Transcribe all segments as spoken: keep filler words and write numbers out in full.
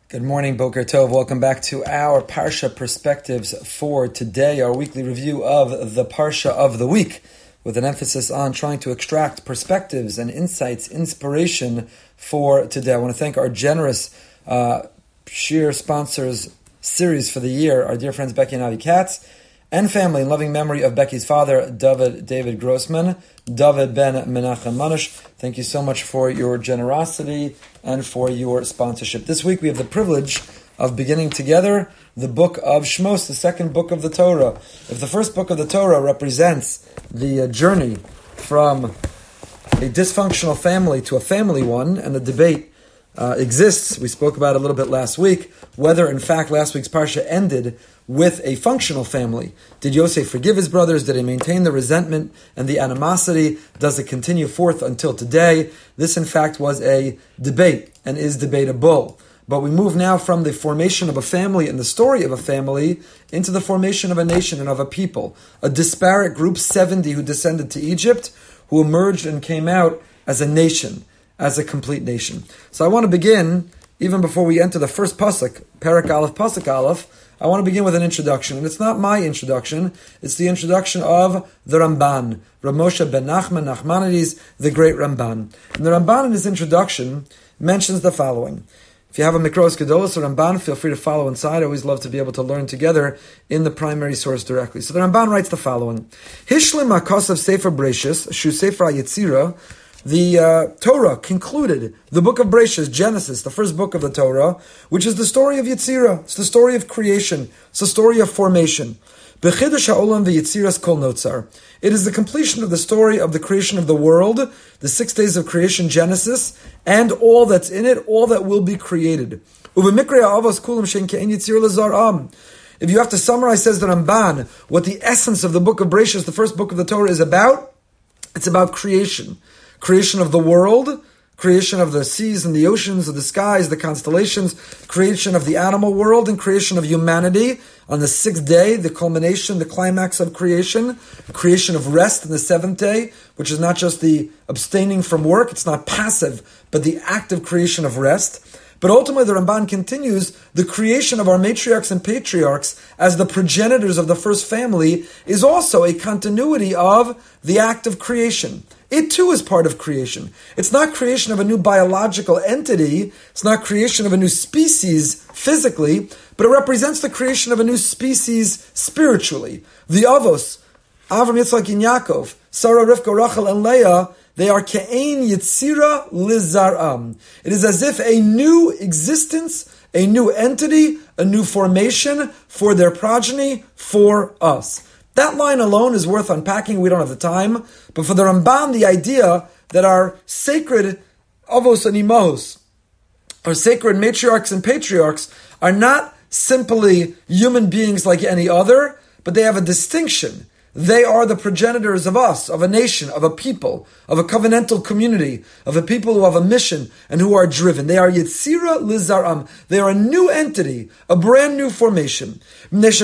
Good morning, Boker Tov. Welcome back to our Parsha Perspectives for today, our weekly review of the Parsha of the week, with an emphasis on trying to extract perspectives and insights, inspiration for today. I want to thank our generous uh, Shir sponsors series for the year, our dear friends Becky and Avi Katz, and family in loving memory of Becky's father, David David Grossman, David ben Menachem Manush. Thank you so much for your generosity and for your sponsorship. This week we have the privilege of beginning together the book of Shmos, the second book of the Torah. If the first book of the Torah represents the uh, journey from a dysfunctional family to a family one, and the debate uh, exists, we spoke about it a little bit last week, whether in fact last week's Parsha ended with a functional family. Did Yosef forgive his brothers? Did he maintain the resentment and the animosity? Does it continue forth until today? This, in fact, was a debate and is debatable. But we move now from the formation of a family and the story of a family into the formation of a nation and of a people. A disparate group, seventy, who descended to Egypt, who emerged and came out as a nation, as a complete nation. So I want to begin, even before we enter the first pasuk, Perek Aleph, pasuk Aleph, I want to begin with an introduction, and it's not my introduction, it's the introduction of the Ramban, Rav Moshe ben Nachman Nachmanides, the great Ramban. And the Ramban in his introduction mentions the following. If you have a Mikros Gedolos or Ramban, feel free to follow inside. I always love to be able to learn together in the primary source directly. So the Ramban writes the following. Hishlim HaKosav Sefer Breshis, Shu Sefer HaYetzira. The uh, Torah concluded the book of Bereshis, Genesis, the first book of the Torah, which is the story of Yetzirah. It's the story of creation. It's the story of formation. Bechidush ha'olam v'yetziras kol notzar. It is the completion of the story of the creation of the world, the six days of creation, Genesis, and all that's in it, all that will be created. Uvemikra ha'avos kulam shein ke'en yetzir lezaram. If you have to summarize, says the Ramban, what the essence of the book of Bereshis, the first book of the Torah, is about, it's about creation. Creation of the world, creation of the seas and the oceans, of the skies, the constellations, creation of the animal world, and creation of humanity on the sixth day, the culmination, the climax of creation, creation of rest on the seventh day, which is not just the abstaining from work, it's not passive, but the active creation of rest. But ultimately the Ramban continues, the creation of our matriarchs and patriarchs as the progenitors of the first family is also a continuity of the act of creation. It too is part of creation. It's not creation of a new biological entity, it's not creation of a new species physically, but it represents the creation of a new species spiritually. The Avos, Avram, Yitzchak, and Yaakov, Sarah, Rivka, Rachel, and Leah, they are ke'ein yitzira lizaram. It is as if a new existence, a new entity, a new formation for their progeny, for us. That line alone is worth unpacking. We don't have the time. But for the Ramban, the idea that our sacred avos and imahos, our sacred matriarchs and patriarchs, are not simply human beings like any other, but they have a distinction. They are the progenitors of us, of a nation, of a people, of a covenantal community, of a people who have a mission and who are driven. They are Yetzira Lizaram. They are a new entity, a brand new formation. And they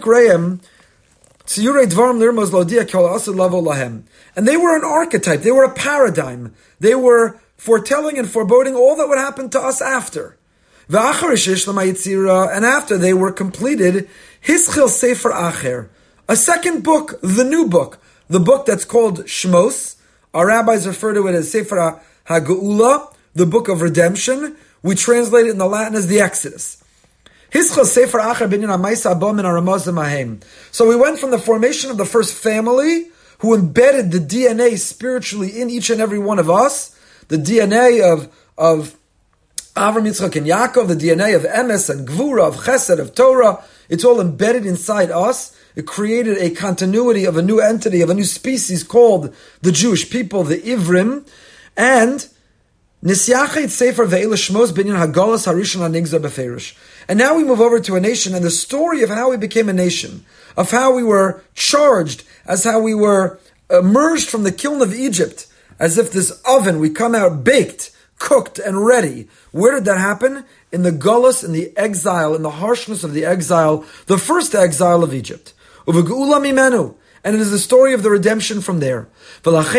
were an archetype, they were a paradigm. They were foretelling and foreboding all that would happen to us after. And after they were completed, Hischil Sefer Acher. A second book, the new book, the book that's called Shmos. Our rabbis refer to it as Sefer HaGeula, the book of redemption. We translate it in the Latin as the Exodus. So we went from the formation of the first family, who embedded the D N A spiritually in each and every one of us, the D N A of, of Avram, Yitzchak, and Yaakov, the D N A of Emes and Gvura, of Chesed, of Torah. It's all embedded inside us. It created a continuity of a new entity, of a new species called the Jewish people, the Ivrim. And and now we move over to a nation and the story of how we became a nation, of how we were charged, as how we were emerged from the kiln of Egypt, as if this oven, we come out baked, cooked, and ready. Where did that happen? In the gullus, in the exile, in the harshness of the exile, the first exile of Egypt. And it is the story of the redemption from there. So the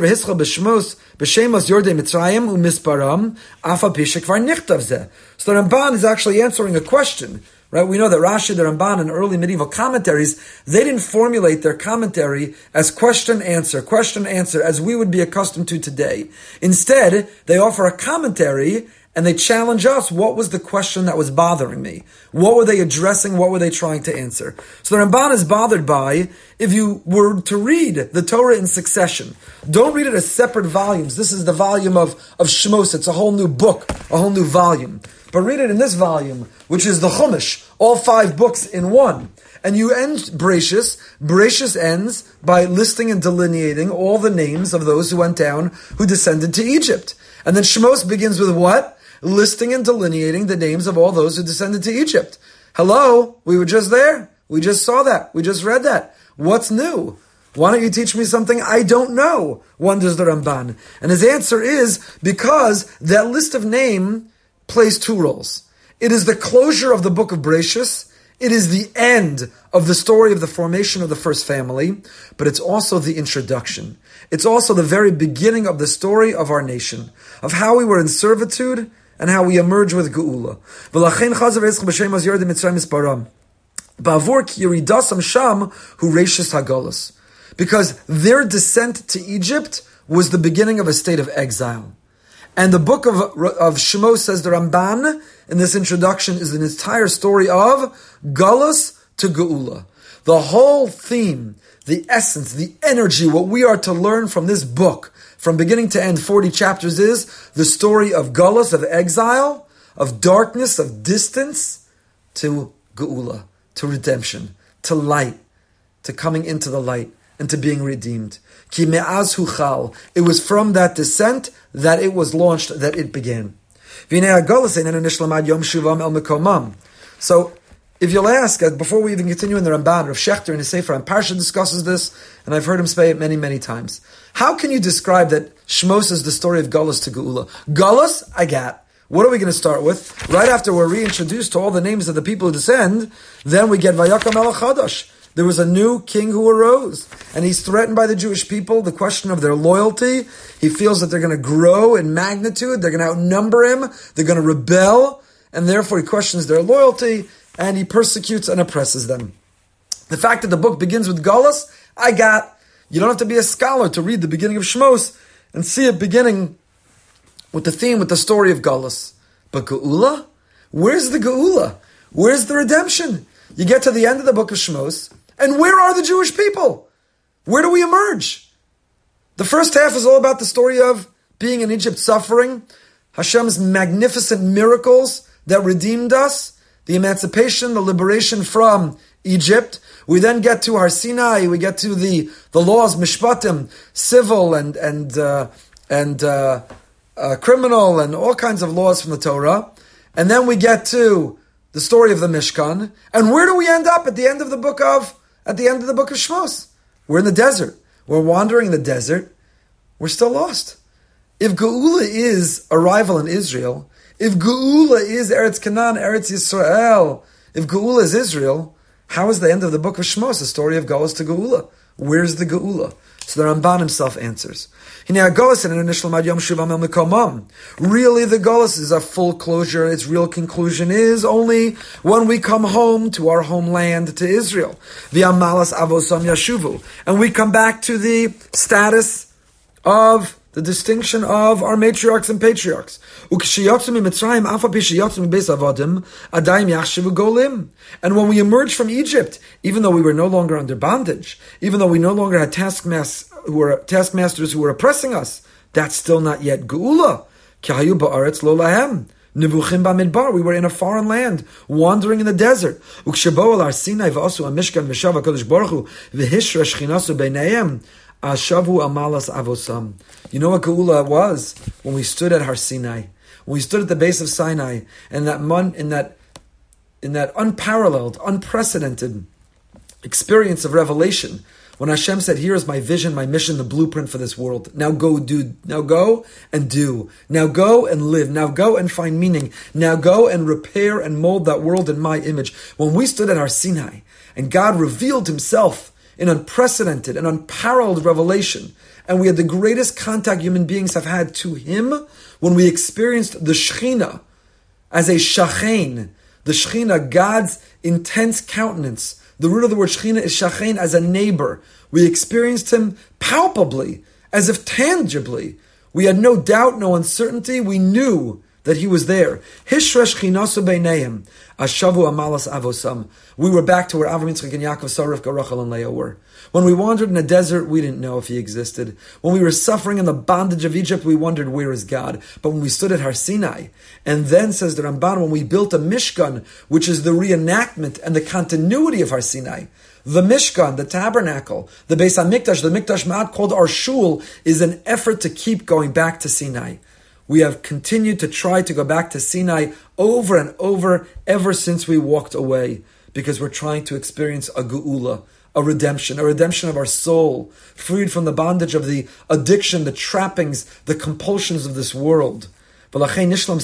Ramban is actually answering a question. Right? We know that Rashi, the Ramban, and early medieval commentaries, they didn't formulate their commentary as question-answer, question-answer, as we would be accustomed to today. Instead, they offer a commentary and they challenge us, what was the question that was bothering me? What were they addressing? What were they trying to answer? So the Ramban is bothered by, if you were to read the Torah in succession, don't read it as separate volumes. This is the volume of, of Shmos. It's a whole new book, a whole new volume. But read it in this volume, which is the Chumash, all five books in one. And you end Bereshis. Bereshis ends by listing and delineating all the names of those who went down, who descended to Egypt. And then Shmos begins with what? Listing and delineating the names of all those who descended to Egypt. Hello, we were just there. We just saw that. We just read that. What's new? Why don't you teach me something I don't know? Wonders the Ramban. And his answer is because that list of name plays two roles. It is the closure of the book of Bereshis. It is the end of the story of the formation of the first family, but it's also the introduction. It's also the very beginning of the story of our nation, of how we were in servitude and how we emerge with Geula. Because their descent to Egypt was the beginning of a state of exile. And the book of, of Shmos, says the Ramban, in this introduction, is an entire story of Galus to Geula. The whole theme, the essence, the energy, what we are to learn from this book, from beginning to end, forty chapters, is the story of Galus, of exile, of darkness, of distance, to Geula, to redemption, to light, to coming into the light, and to being redeemed. Ki me'az huchal. It was from that descent that it was launched, that it began. So, if you'll ask, before we even continue in the Ramban, Rav Shechter in his Sefer on Parsha discusses this, and I've heard him say it many, many times. How can you describe that Shmos is the story of Galus to Geula? Galus, I got. What are we going to start with? Right after we're reintroduced to all the names of the people who descend, then we get Vayakam Melech Chadash. There was a new king who arose, and he's threatened by the Jewish people, the question of their loyalty. He feels that they're going to grow in magnitude, they're going to outnumber him, they're going to rebel, and therefore he questions their loyalty, and he persecutes and oppresses them. The fact that the book begins with Galus, I got. You don't have to be a scholar to read the beginning of Shmos and see it beginning with the theme, with the story of Galus. But Geula? Where's the Geula? Where's the redemption? You get to the end of the book of Shmos, and where are the Jewish people? Where do we emerge? The first half is all about the story of being in Egypt, suffering, Hashem's magnificent miracles that redeemed us, the emancipation, the liberation from Egypt. We then get to Har Sinai, we get to the, the laws, mishpatim, civil and and uh, and uh, uh, criminal, and all kinds of laws from the Torah. And then we get to the story of the Mishkan. And where do we end up at the end of the book of At the end of the book of Shmos? We're in the desert. We're wandering in the desert. We're still lost. If Geula is arrival in Israel, if Geula is Eretz Canaan, Eretz Yisrael, if Geula is Israel, how is the end of the book of Shmos a story of Galus to Geula? Where's the Geula? So the Ramban himself answers. Really, the Galus is a full closure. Its real conclusion is only when we come home to our homeland, to Israel. And we come back to the status of the distinction of our matriarchs and patriarchs. And when we emerge from Egypt, even though we were no longer under bondage, even though we no longer had taskmasters who were taskmasters who were oppressing us, that's still not yet Geula. We were in a foreign land, wandering in the desert. Ashavu amalas avosam. You know what Geula was? When we stood at Har Sinai, when we stood at the base of Sinai, and that mon, in that in that unparalleled, unprecedented experience of revelation, when Hashem said, "Here is my vision, my mission, the blueprint for this world. Now go do. Now go and do. Now go and live. Now go and find meaning. Now go and repair and mold that world in my image." When we stood at Har Sinai, and God revealed Himself in unprecedented and unparalleled revelation. And we had the greatest contact human beings have had to him when we experienced the Shekhinah as a Shachain. The Shekhinah, God's intense countenance. The root of the word Shekhinah is Shachain, as a neighbor. We experienced him palpably, as if tangibly. We had no doubt, no uncertainty. We knew that he was there. Hishresh chinasu beineim, ashavu amalas avosam. We were back to where Avram, Yitzchak, and Yaakov, Sarah, Rivka, Rachel, and Leah were. When we wandered in the desert, we didn't know if he existed. When we were suffering in the bondage of Egypt, we wondered, where is God? But when we stood at Har Sinai, and then, says the Ramban, when we built a Mishkan, which is the reenactment and the continuity of Har Sinai, the Mishkan, the tabernacle, the Beis HaMikdash, the Mikdash Ma'at, called our Shul, is an effort to keep going back to Sinai. We have continued to try to go back to Sinai over and over ever since we walked away, because we're trying to experience a geula, a redemption, a redemption of our soul, freed from the bondage of the addiction, the trappings, the compulsions of this world. And that's why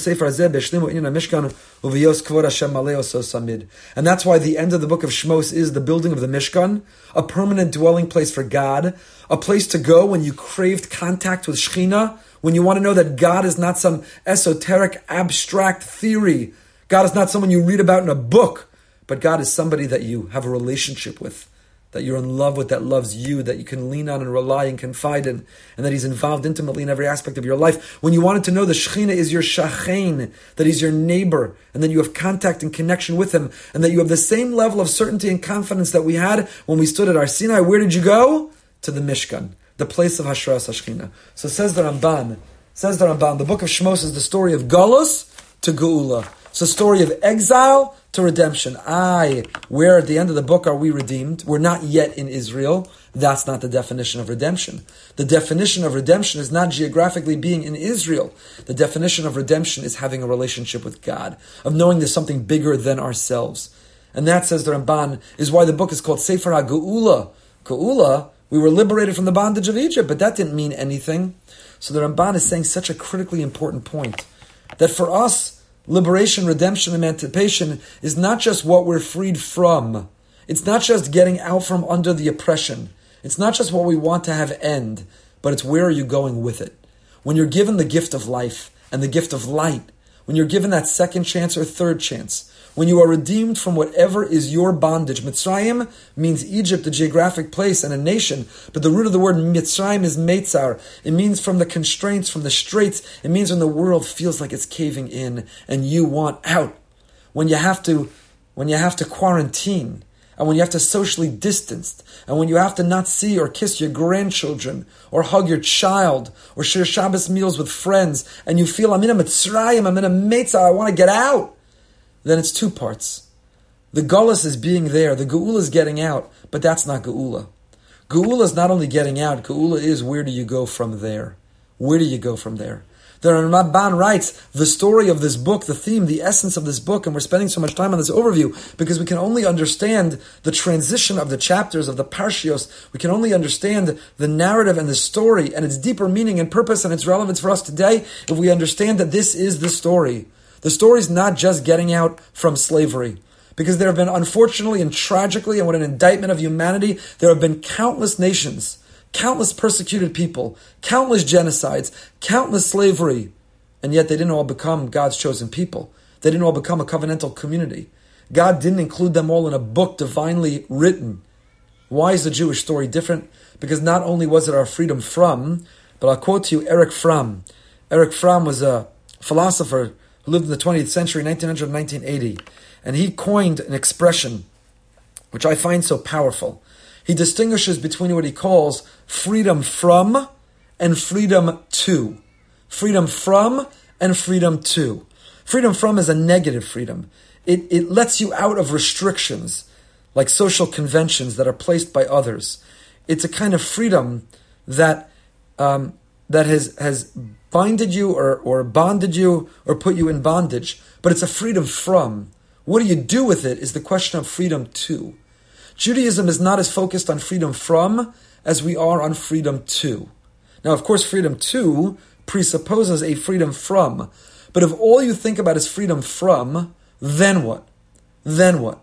the end of the book of Shmos is the building of the Mishkan, a permanent dwelling place for God, a place to go when you craved contact with Shekhinah, when you want to know that God is not some esoteric, abstract theory. God is not someone you read about in a book, but God is somebody that you have a relationship with, that you're in love with, that loves you, that you can lean on and rely and confide in, and that he's involved intimately in every aspect of your life. When you wanted to know the Shekhinah is your Shachain, that he's your neighbor, and that you have contact and connection with him, and that you have the same level of certainty and confidence that we had when we stood at Har Sinai, where did you go? To the Mishkan, the place of Hashras HaShekhinah. So says the Ramban, says the Ramban, the book of Shmos is the story of Galus to Geula. It's a story of exile to redemption. Aye, where at the end of the book are we redeemed? We're not yet in Israel. That's not the definition of redemption. The definition of redemption is not geographically being in Israel. The definition of redemption is having a relationship with God, of knowing there's something bigger than ourselves. And that, says the Ramban, is why the book is called Sefer HaGeula. Geula, we were liberated from the bondage of Egypt, but that didn't mean anything. So the Ramban is saying such a critically important point, that for us, liberation, redemption, emancipation is not just what we're freed from. It's not just getting out from under the oppression. It's not just what we want to have end, but it's where are you going with it. When you're given the gift of life and the gift of light, when you're given that second chance or third chance, when you are redeemed from whatever is your bondage. Mitzrayim means Egypt, a geographic place and a nation, but the root of the word Mitzrayim is Meitzar. It means from the constraints, from the straits. It means when the world feels like it's caving in and you want out. When you have to, when you have to quarantine, and when you have to socially distance, and when you have to not see or kiss your grandchildren, or hug your child, or share Shabbos meals with friends, and you feel, I'm in a Mitzrayim, I'm in a Meitzar, I want to get out. Then it's two parts. The Galus is being there, the Geula is getting out, but that's not Geula. Geula is not only getting out, Geula is where do you go from there? Where do you go from there? The Ramban writes, the story of this book, the theme, the essence of this book, and we're spending so much time on this overview because we can only understand the transition of the chapters of the Parshios. We can only understand the narrative and the story and its deeper meaning and purpose and its relevance for us today if we understand that this is the story. The story is not just getting out from slavery, because there have been, unfortunately and tragically, and what an indictment of humanity, there have been countless nations, countless persecuted people, countless genocides, countless slavery, and yet they didn't all become God's chosen people. They didn't all become a covenantal community. God didn't include them all in a book divinely written. Why is the Jewish story different? Because not only was it our freedom from, but I'll quote to you Erich Fromm. Erich Fromm was a philosopher who lived in the twentieth century, nineteen hundred to nineteen eighty, and he coined an expression which I find so powerful. He distinguishes between what he calls freedom from and freedom to. Freedom from and freedom to. Freedom from is a negative freedom. It, it lets you out of restrictions, like social conventions that are placed by others. It's a kind of freedom that um, that has has binded you or, or bonded you or put you in bondage, but it's a freedom from. What do you do with it is the question of freedom to. Judaism is not as focused on freedom from as we are on freedom to. Now, of course, freedom to presupposes a freedom from, but if all you think about is freedom from, then what? Then what?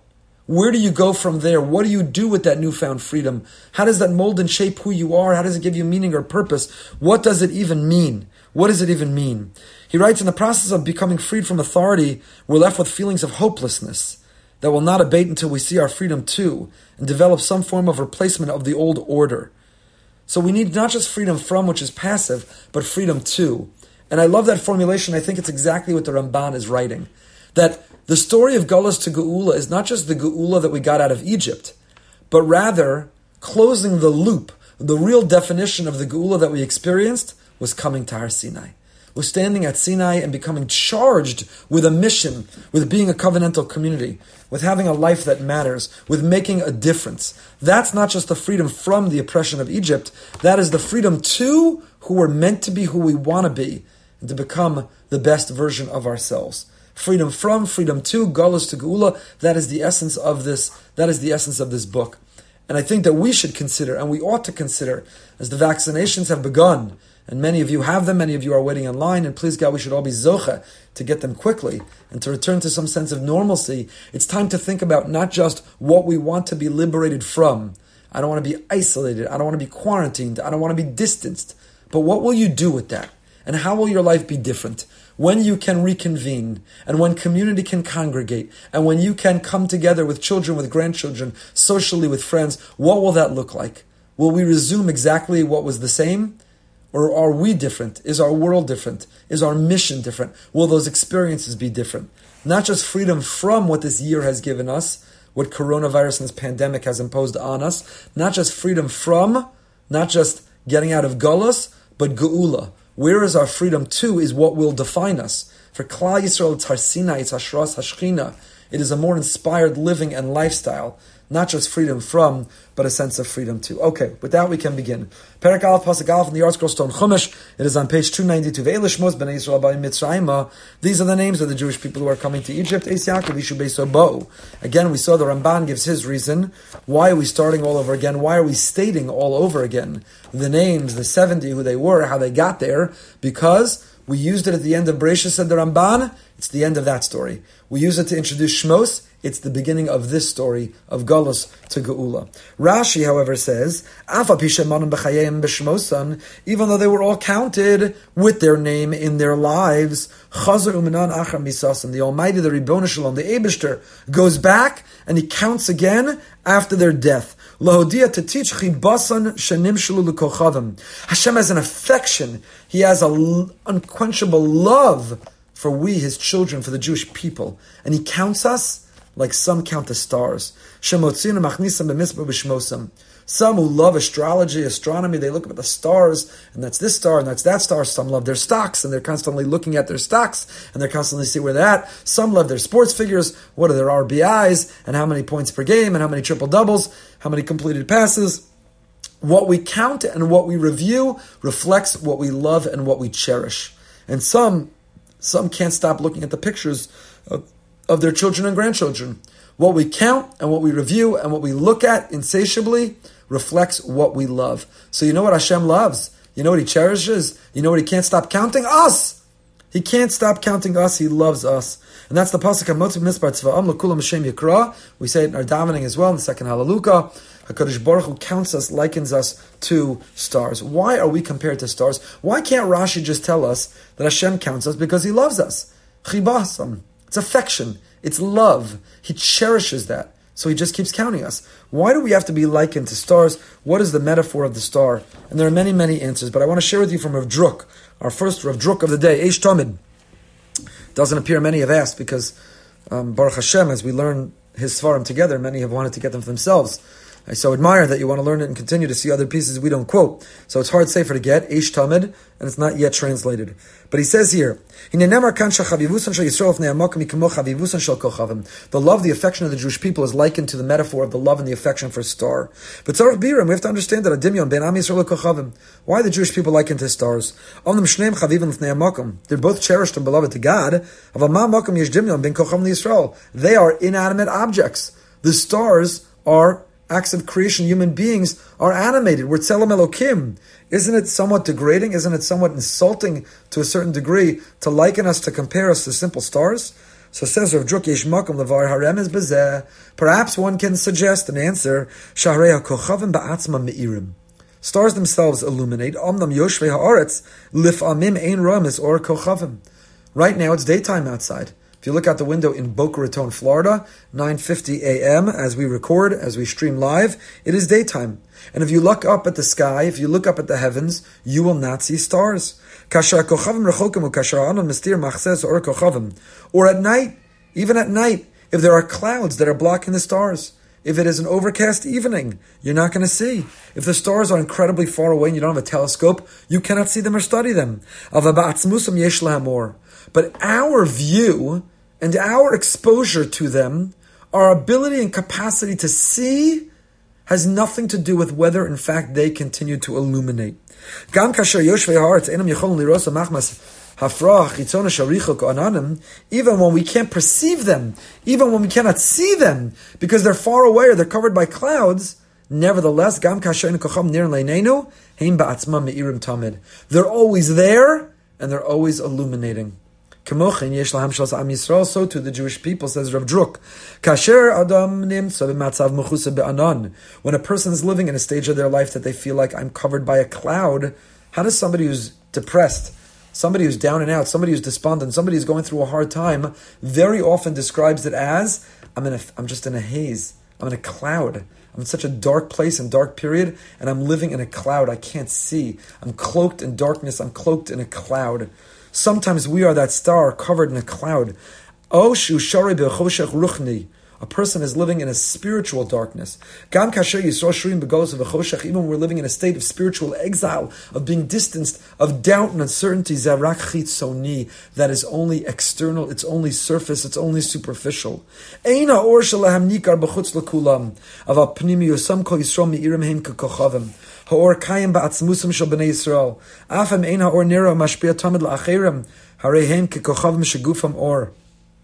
Where do you go from there? What do you do with that newfound freedom? How does that mold and shape who you are? How does it give you meaning or purpose? What does it even mean? What does it even mean? He writes, in the process of becoming freed from authority, we're left with feelings of hopelessness that will not abate until we see our freedom too and develop some form of replacement of the old order. So we need not just freedom from, which is passive, but freedom to. And I love that formulation. I think it's exactly what the Ramban is writing. That the story of Galus to Geula is not just the Geula that we got out of Egypt, but rather closing the loop. The real definition of the Geula that we experienced was coming to Har Sinai. Was standing at Sinai and becoming charged with a mission, with being a covenantal community, with having a life that matters, with making a difference. That's not just the freedom from the oppression of Egypt, that is the freedom to who we're meant to be, who we want to be, and to become the best version of ourselves. Freedom from, freedom to, Galus to Geula, that is the essence of this, that is the essence of this book. And I think that we should consider, and we ought to consider, as the vaccinations have begun, and many of you have them, many of you are waiting in line, and please God, we should all be zoche to get them quickly and to return to some sense of normalcy. It's time to think about not just what we want to be liberated from. I don't want to be isolated. I don't want to be quarantined. I don't want to be distanced. But what will you do with that? And how will your life be different? When you can reconvene, and when community can congregate, and when you can come together with children, with grandchildren, socially with friends, what will that look like? Will we resume exactly what was the same? Or are we different? Is our world different? Is our mission different? Will those experiences be different? Not just freedom from what this year has given us, what coronavirus and this pandemic has imposed on us, not just freedom from, not just getting out of Galus, but Geula. Where is our freedom to is what will define us. For Klal Yisrael, it's Har Sinai, it's Hashras Hashchina. It is a more inspired living and lifestyle. Not just freedom from, but a sense of freedom too. Okay, with that we can begin. Perek Aleph Pasuk Aleph in the Art Scroll Stone Chumash. It is on page two ninety-two. Ve'eleh shmos b'nei Yisrael b'nei Mitzrayim. These are the names of the Jewish people who are coming to Egypt. Eis Yaakov Yishu Beis Bo. Again, we saw the Ramban gives his reason. Why are we starting all over again? Why are we stating all over again the names, the seventy, who they were, how they got there? Because we used it at the end of Bereishis, said the Ramban. It's the end of that story. We use it to introduce Shmos. It's the beginning of this story of Galus to Geula. Rashi, however, says, even though they were all counted with their name in their lives, the Almighty, the Ribbon Shalom, the Eibishter, goes back and he counts again after their death. Lahodia to teach chibasan shenim shelu lekochavim. Hashem has an affection. He has an unquenchable love for we, his children, for the Jewish people. And he counts us like some count the stars. Some who love astrology, astronomy, they look at the stars, and that's this star, and that's that star. Some love their stocks, and they're constantly looking at their stocks, and they're constantly see where they're at. Some love their sports figures, what are their R B Is, and how many points per game, and how many triple doubles, how many completed passes. What we count and what we review reflects what we love and what we cherish. And some, some can't stop looking at the pictures of of their children and grandchildren. What we count and what we review and what we look at insatiably reflects what we love. So you know what Hashem loves? You know what He cherishes? You know what He can't stop counting? Us! He can't stop counting us. He loves us. And that's the pasuk of Motziv Mispar Tzva'am L'Kulam Hashem Yikra. We say it in our davening as well in the second Hallelujah. HaKadosh Baruch Hu counts us, likens us to stars. Why are we compared to stars? Why can't Rashi just tell us that Hashem counts us because He loves us? Chibasam. It's affection. It's love. He cherishes that. So He just keeps counting us. Why do we have to be likened to stars? What is the metaphor of the star? And there are many, many answers, but I want to share with you from Rav Druk, our first Rav Druk of the day, Eish Tamid. Doesn't appear many have asked because um, Baruch Hashem, as we learn his Svarim together, many have wanted to get them for themselves. I so admire that you want to learn it and continue to see other pieces we don't quote. So it's hard safer to get, Eish Tamid, and it's not yet translated. But he says here, the love, the affection of the Jewish people is likened to the metaphor of the love and the affection for a star. But we have to understand that why the Jewish people likened to stars? They're both cherished and beloved to God. They are inanimate objects. The stars are acts of creation. Human beings are animated. We're tzelem Elokim. Isn't it somewhat degrading? Isn't it somewhat insulting to a certain degree to liken us, to compare us to simple stars? So says Rav Druk, Yesh makom levar haremez bezeh. Perhaps one can suggest an answer. Shahrei hakochavim ba'atzma me'irim. Stars themselves illuminate. Omnam yoshvei haaretz lifamim ein ramis or kochavim. Right now it's daytime outside. If you look out the window in Boca Raton, Florida, nine fifty a.m. as we record, as we stream live, it is daytime. And if you look up at the sky, if you look up at the heavens, you will not see stars. Or at night, even at night, if there are clouds that are blocking the stars, if it is an overcast evening, you're not going to see. If the stars are incredibly far away and you don't have a telescope, you cannot see them or study them. But our view and our exposure to them, our ability and capacity to see, has nothing to do with whether, in fact, they continue to illuminate. Even when we can't perceive them, even when we cannot see them, because they're far away or they're covered by clouds, nevertheless, they're always there and they're always illuminating. So to the Jewish people, says Rav Druk, when a person is living in a stage of their life that they feel like I'm covered by a cloud, how does somebody who's depressed, somebody who's down and out, somebody who's despondent, somebody who's going through a hard time, very often describes it as, I'm in a, I'm just in a haze, I'm in a cloud. I'm in such a dark place and dark period, and I'm living in a cloud. I can't see. I'm cloaked in darkness. I'm cloaked in a cloud. Sometimes we are that star covered in a cloud. A person is living in a spiritual darkness. Even when we're living in a state of spiritual exile, of being distanced, of doubt and uncertainty, that is only external, it's only surface, it's only superficial. Ha'or kayim ba'atzmusim shel b'nei Yisrael. Afam ein ha'or nira mashpia tamid la'acherim. Harehem kekochavim shegufam or.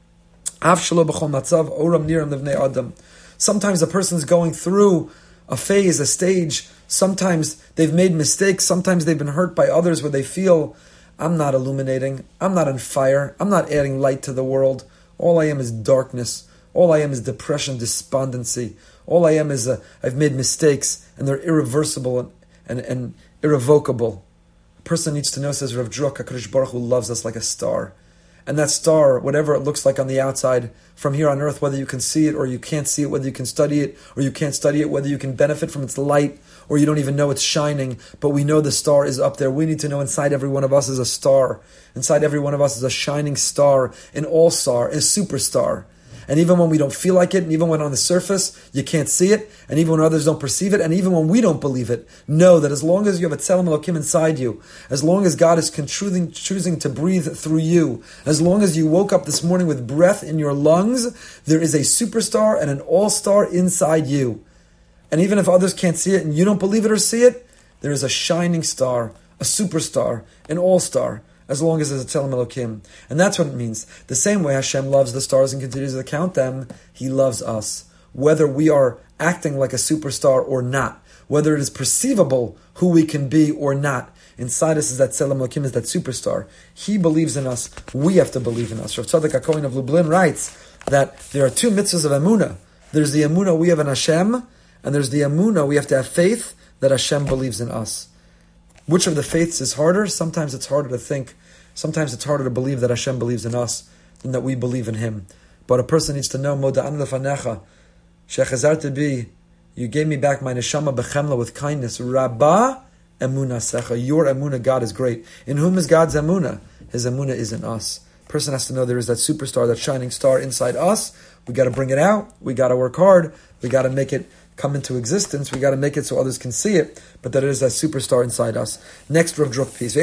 Af shelo b'chol matzav oram niram levnei adam. Sometimes a person's going through a phase, a stage. Sometimes they've made mistakes. Sometimes they've been hurt by others where they feel, I'm not illuminating. I'm not on fire. I'm not adding light to the world. All I am is darkness. All I am is depression, despondency. All I am is a, I've made mistakes and they're irreversible and, and, and irrevocable. A person needs to know, says Rav Druk, HaKadosh Baruch Hu loves us like a star. And that star, whatever it looks like on the outside, from here on earth, whether you can see it or you can't see it, whether you can study it or you can't study it, whether you can benefit from its light or you don't even know it's shining, but we know the star is up there. We need to know inside every one of us is a star. Inside every one of us is a shining star, an all-star, a superstar. And even when we don't feel like it, and even when on the surface you can't see it, and even when others don't perceive it, and even when we don't believe it, know that as long as you have a Tzelem Elokim inside you, as long as God is choosing, choosing to breathe through you, as long as you woke up this morning with breath in your lungs, there is a superstar and an all-star inside you. And even if others can't see it and you don't believe it or see it, there is a shining star, a superstar, an all-star, as long as there's a Tzelem Elokim. And that's what it means. The same way Hashem loves the stars and continues to count them, He loves us. Whether we are acting like a superstar or not, whether it is perceivable who we can be or not, inside us is that Tzelem Elokim, is that superstar. He believes in us, we have to believe in us. Rav Tzadok HaKohen of Lublin writes that there are two mitzvahs of Emunah. There's the Emunah we have in Hashem, and there's the Emunah we have to have faith that Hashem believes in us. Which of the faiths is harder? Sometimes it's harder to think. Sometimes it's harder to believe that Hashem believes in us than that we believe in Him. But a person needs to know, Moda'an lefanecha, shechazarti bi, you gave me back my neshama bechemla with kindness. Rabbah emunah secha, your emunah, God is great. In whom is God's emunah? His emunah is in us. A person has to know there is that superstar, that shining star inside us. We got to bring it out. We got to work hard. We got to make it come into existence. We got to make it so others can see it, but that it is that superstar inside us. Next Rav Druk piece. The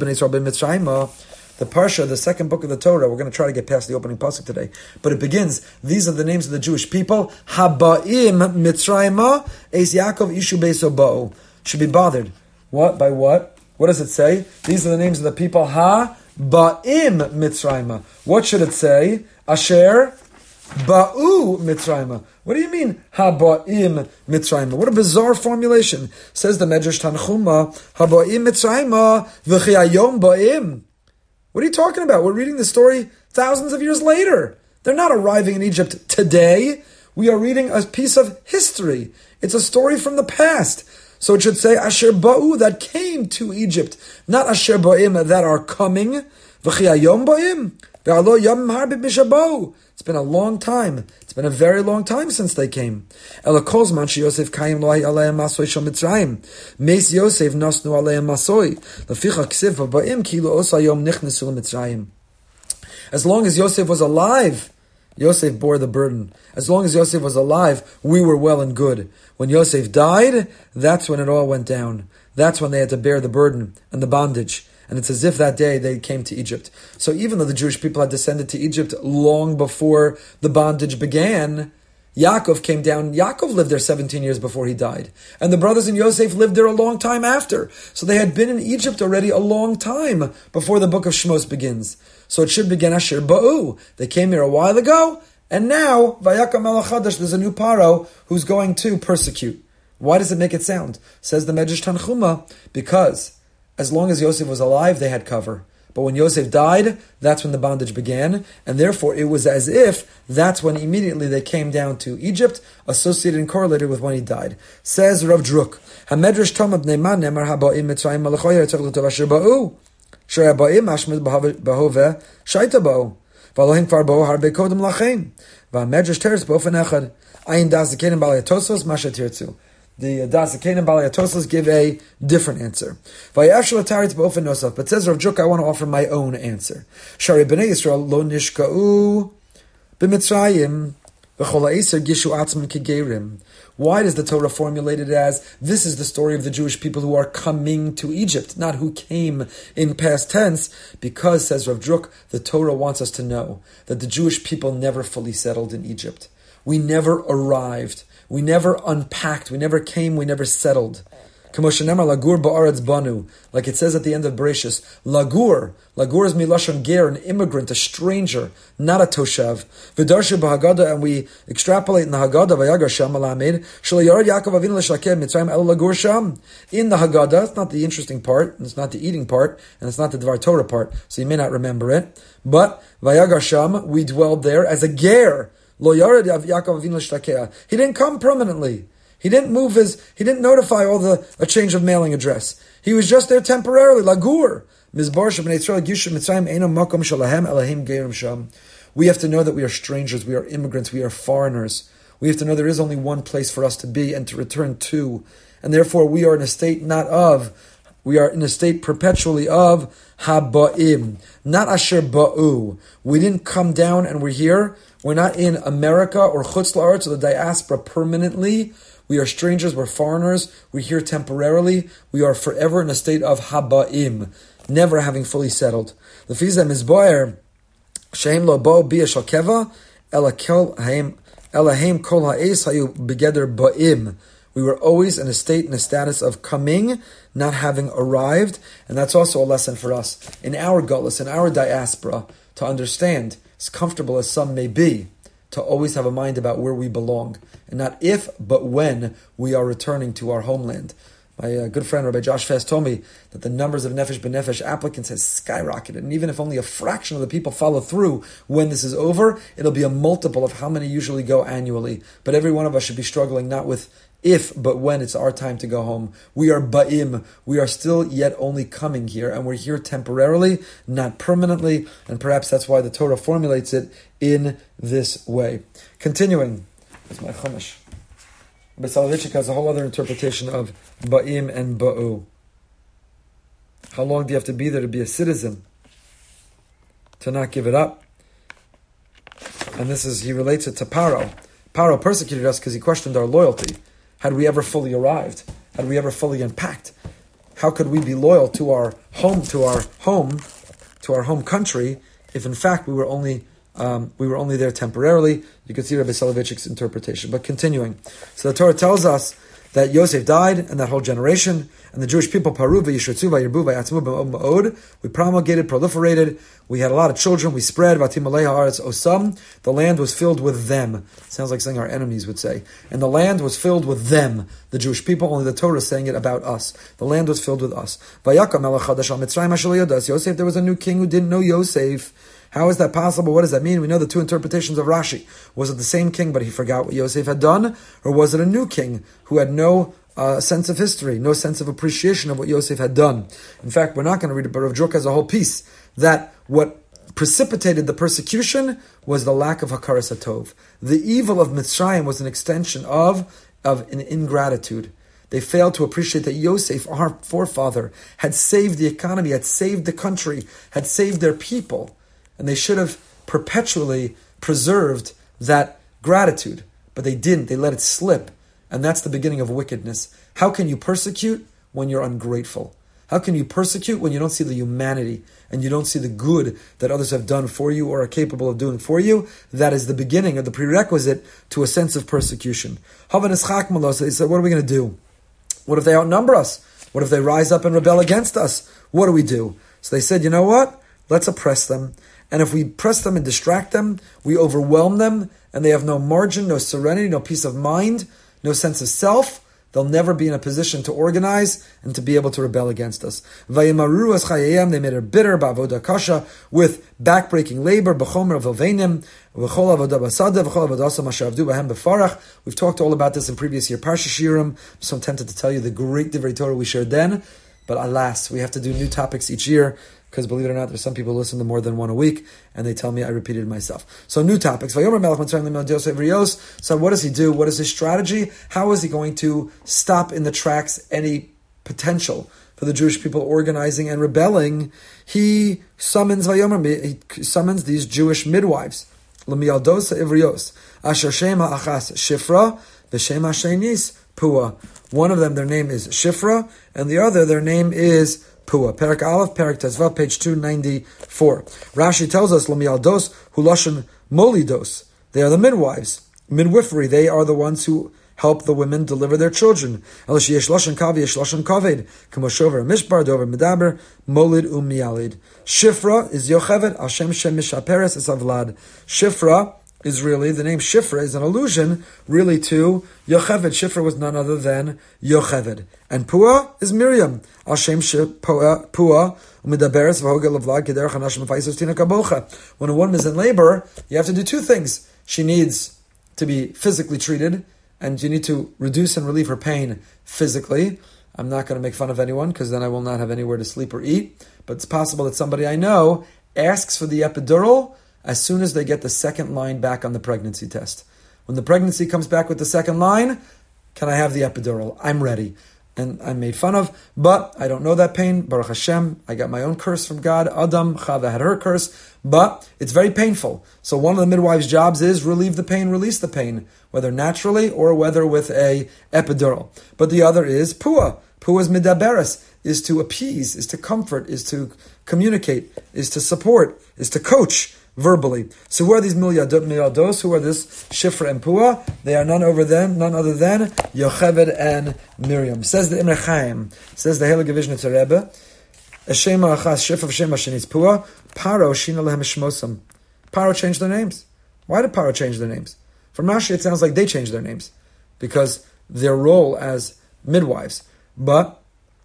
Parsha, the second book of the Torah. We're going to try to get past the opening pasuk today, but it begins. These are the names of the Jewish people. Haba'im Mitzrayma Eis Yaakov Ishu Beiso Bo'u. Should be bothered. What? By what? What does it say? These are the names of the people. Ha-ba'im Mitzrayma. What should it say? Asher Ba'u Mitzrayma. What do you mean, Haba'im Mitzrayma? What a bizarre formulation. Says the Medrash Tanchuma, Haba'im Mitzrayma v'chiyayom ba'im. What are you talking about? We're reading the story thousands of years later. They're not arriving in Egypt today. We are reading a piece of history. It's a story from the past. So it should say Asher Ba'u, that came to Egypt, not Asher Ba'im, that are coming. V'chi hayom ba'im, ve'alo yom harbit mishabau. It's been a long time. It's been a very long time since they came. Ela kolzman she Yosef kayim lo'ay aleim masoi shel Mitzrayim. Meis Yosef nosnu aleim masoi. Leficha ksiv ba'im ki lo osa yom nichnesu Mitzrayim. As long as Yosef was alive, Yosef bore the burden. As long as Yosef was alive, we were well and good. When Yosef died, that's when it all went down. That's when they had to bear the burden and the bondage. And it's as if that day they came to Egypt. So even though the Jewish people had descended to Egypt long before the bondage began, Yaakov came down. Yaakov lived there seventeen years before he died. And the brothers and Yosef lived there a long time after. So they had been in Egypt already a long time before the book of Shmos begins. So it should begin Asher Ba'u. They came here a while ago, and now, Vayakam Melech Chadash, there's a new Paro who's going to persecute. Why does it make it sound? Says the Medrash Tanchuma, because as long as Yosef was alive, they had cover. But when Yosef died, that's when the bondage began, and therefore it was as if that's when immediately they came down to Egypt, associated and correlated with when he died. Says Rav Druk, HaMedrash Tomab Neiman Nemar Haba'im Mitzrayim Malachoyer Tzavlut of Asher Ba'u. Shre'aba'im Ashmed Bahove Shaita Ba'u. V'Elohim Kvar Ba'u Harbe Kodem Lachem. V'Medrash Teretz B'Ofen Echad. Ayin Das Zekenim Balei Tosos Masha Tirtzu. The Das Zekenim Balei Tosos give a different answer. V'Yashel Taretz B'Ofen Nosaf. But says Rav Druk, I want to offer my own answer. Shari B'nei Yisrael Lo Nishka'u B'Mitzrayim V'Chol Ha'Eiser Gishu Atzman Kegerim. Why does the Torah formulate it as, this is the story of the Jewish people who are coming to Egypt, not who came in past tense? Because, says Rav Druk, the Torah wants us to know that the Jewish people never fully settled in Egypt. We never arrived. We never unpacked. We never came. We never settled. Lagur ba'aretz banu, like it says at the end of Bereshis. Lagur, lagur is milashon ger, an immigrant, a stranger, not a toshav. V'darshu b'Haggadah, and we extrapolate in the Haggadah. Vayagar sham alamed shelo yared Yaakov Avinu l'shlakeh Mitzrayim el lagur sham. In the Haggadah, it's not the interesting part, and it's not the eating part, and it's not the Dvar Torah part, so you may not remember it. But Vayagar sham, we dwelled there as a ger. Lo yared Yaakov Avinu l'shlakeh. He didn't come permanently. He didn't move his, he didn't notify all the, a change of mailing address. He was just there temporarily, lagur. We have to know that we are strangers, we are immigrants, we are foreigners. We have to know there is only one place for us to be and to return to. And therefore we are in a state not of, we are in a state perpetually of haba'im, not asher ba'u. We didn't come down and we're here. We're not in America or Chutz La'aretz or the diaspora permanently. We are strangers, we're foreigners, we're here temporarily, we are forever in a state of haba'im, never having fully settled. Lefizem is boer, shehem lo bo bia shalkeva, elahem kol ha'es hayu begeder ba'im. We were always in a state, in a status of coming, not having arrived, and that's also a lesson for us. In our gullus, in our diaspora, to understand, as comfortable as some may be, to always have a mind about where we belong, and not if, but when we are returning to our homeland. My uh, good friend Rabbi Josh Fast told me that the numbers of Nefesh B'Nefesh applicants has skyrocketed, and even if only a fraction of the people follow through when this is over, it'll be a multiple of how many usually go annually. But every one of us should be struggling not with if, but when it's our time to go home. We are ba'im. We are still yet only coming here, and we're here temporarily, not permanently, and perhaps that's why the Torah formulates it in this way. Continuing, it's my chumash. But Soloveitchik has a whole other interpretation of ba'im and ba'u. How long do you have to be there to be a citizen? To not give it up? And this is, he relates it to Paro. Paro persecuted us because he questioned our loyalty. Had we ever fully arrived? Had we ever fully unpacked? How could we be loyal to our home, to our home, to our home country, if in fact we were only um, we were only there temporarily? You can see Rabbi Soloveitchik's interpretation. But continuing, so the Torah tells us that Yosef died and that whole generation, and the Jewish people, Paru, V'yishretzu, V'yirbu, V'yatzmu, B'ma'od Ma'od, we promulgated, proliferated, we had a lot of children, we spread, V'atim alei ha'aretz osam, the land was filled with them. Sounds like something our enemies would say. And the land was filled with them, the Jewish people, only the Torah is saying it about us. The land was filled with us. V'yakam melech chadash al Mitzrayim asher lo yodas Yosef, there was a new king who didn't know Yosef. How is that possible? What does that mean? We know the two interpretations of Rashi. Was it the same king, but he forgot what Yosef had done? Or was it a new king who had no uh, sense of history, no sense of appreciation of what Yosef had done? In fact, we're not going to read it, but Rav Druk has a whole piece that what precipitated the persecution was the lack of Hakaras HaTov. The evil of Mitzrayim was an extension of, of an ingratitude. They failed to appreciate that Yosef, our forefather, had saved the economy, had saved the country, had saved their people. And they should have perpetually preserved that gratitude. But they didn't. They let it slip. And that's the beginning of wickedness. How can you persecute when you're ungrateful? How can you persecute when you don't see the humanity and you don't see the good that others have done for you or are capable of doing for you? That is the beginning or the prerequisite to a sense of persecution. They said, what are we going to do? What if they outnumber us? What if they rise up and rebel against us? What do we do? So they said, you know what? Let's oppress them. And if we press them and distract them, we overwhelm them, and they have no margin, no serenity, no peace of mind, no sense of self. They'll never be in a position to organize and to be able to rebel against us. Vayimaru es chayayim, they made her bitter, ba'avoda kasha, with backbreaking labor, b'chomer v'ovenim, v'chol avoda basada, v'chol avodasa mashavdu b'hem b'farach. We've talked all about this in previous year Parsha Shirim. I'm so tempted to tell you the great Divrei Torah we shared then, but alas, we have to do new topics each year, because believe it or not, there's some people who listen to more than one a week, and they tell me I repeated myself. So new topics. So what does he do? What is his strategy? How is he going to stop in the tracks any potential for the Jewish people organizing and rebelling? He summons he summons these Jewish midwives. Shifra, Pua. One of them, their name is Shifra, and the other, their name is Pua. Perak Aleph, Perak Tezvav, page two ninety-four. Rashi tells us, Lamialdos, Hulashan Molidos. They are the midwives. Midwifery, they are the ones who help the women deliver their children. Shifra is Yocheved, Hashem Shem Mishaperes es Avlad. Shifra is really, the name Shifra is an allusion really to Yocheved. Shifra was none other than Yocheved. And Pua is Miriam. Hashem Pua, Pua, Umidaberes V'hogel Avlad Kederach Hanashim Faisos Tina Kabocha. When a woman is in labor, you have to do two things. She needs to be physically treated, and you need to reduce and relieve her pain physically. I'm not going to make fun of anyone, because then I will not have anywhere to sleep or eat. But it's possible that somebody I know asks for the epidural as soon as they get the second line back on the pregnancy test. When the pregnancy comes back with the second line, can I have the epidural? I'm ready. And I'm made fun of, but I don't know that pain. Baruch Hashem, I got my own curse from God. Adam, Chava had her curse, but it's very painful. So one of the midwives' jobs is relieve the pain, release the pain, whether naturally or whether with a epidural. But the other is Pua. Pua's midaberes, is to appease, is to comfort, is to communicate, is to support, is to coach verbally. So who are these milyados? Who are this Shifra and Pua? They are none over them, none other than Yocheved and Miriam. Says the Imre Chaim, says the Heilige Vizhnitzer Rebbe, Shema Achas Shifra Shema Shenis Pua, Paro Shina Lehem Shmosam. Paro changed their names. Why did Paro change their names? From Rashi it sounds like they changed their names because their role as midwives. But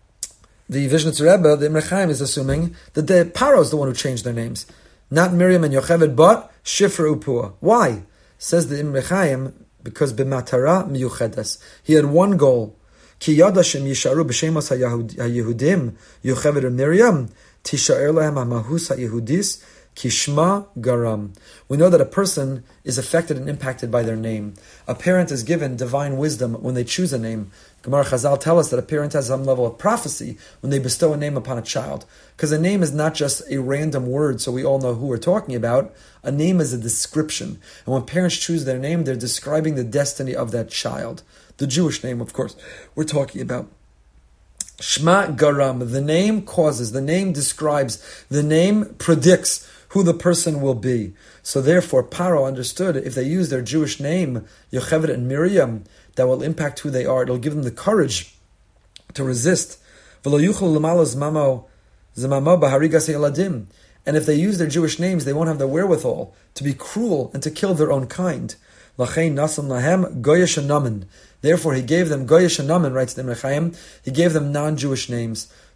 the Vizhnitzer Rebbe, the Imre Chaim, is assuming that the Paro is the one who changed their names. Not Miriam and Yocheved, but Shifra Upua. Why? Says the Imre Chaim, because b'matara miyuchedes. He had one goal. Ki yada shem yisharu b'shemos ha-Yehudim Yocheved and Miriam tishaer lehem ha-mahus ha-Yehudis kishma garam. We know that a person is affected and impacted by their name. A parent is given divine wisdom when they choose a name. Gemara Chazal tell us that a parent has some level of prophecy when they bestow a name upon a child. Because a name is not just a random word so we all know who we're talking about. A name is a description. And when parents choose their name, they're describing the destiny of that child. The Jewish name, of course, we're talking about. Shma Garam, the name causes, the name describes, the name predicts who the person will be. So therefore, Paro understood if they use their Jewish name, Yocheved and Miriam, that will impact who they are. It'll give them the courage to resist. And if they use their Jewish names, they won't have the wherewithal to be cruel and to kill their own kind. Therefore, he gave them Goyesh and Naman, writes the Imre Chaim, he gave them non-Jewish names.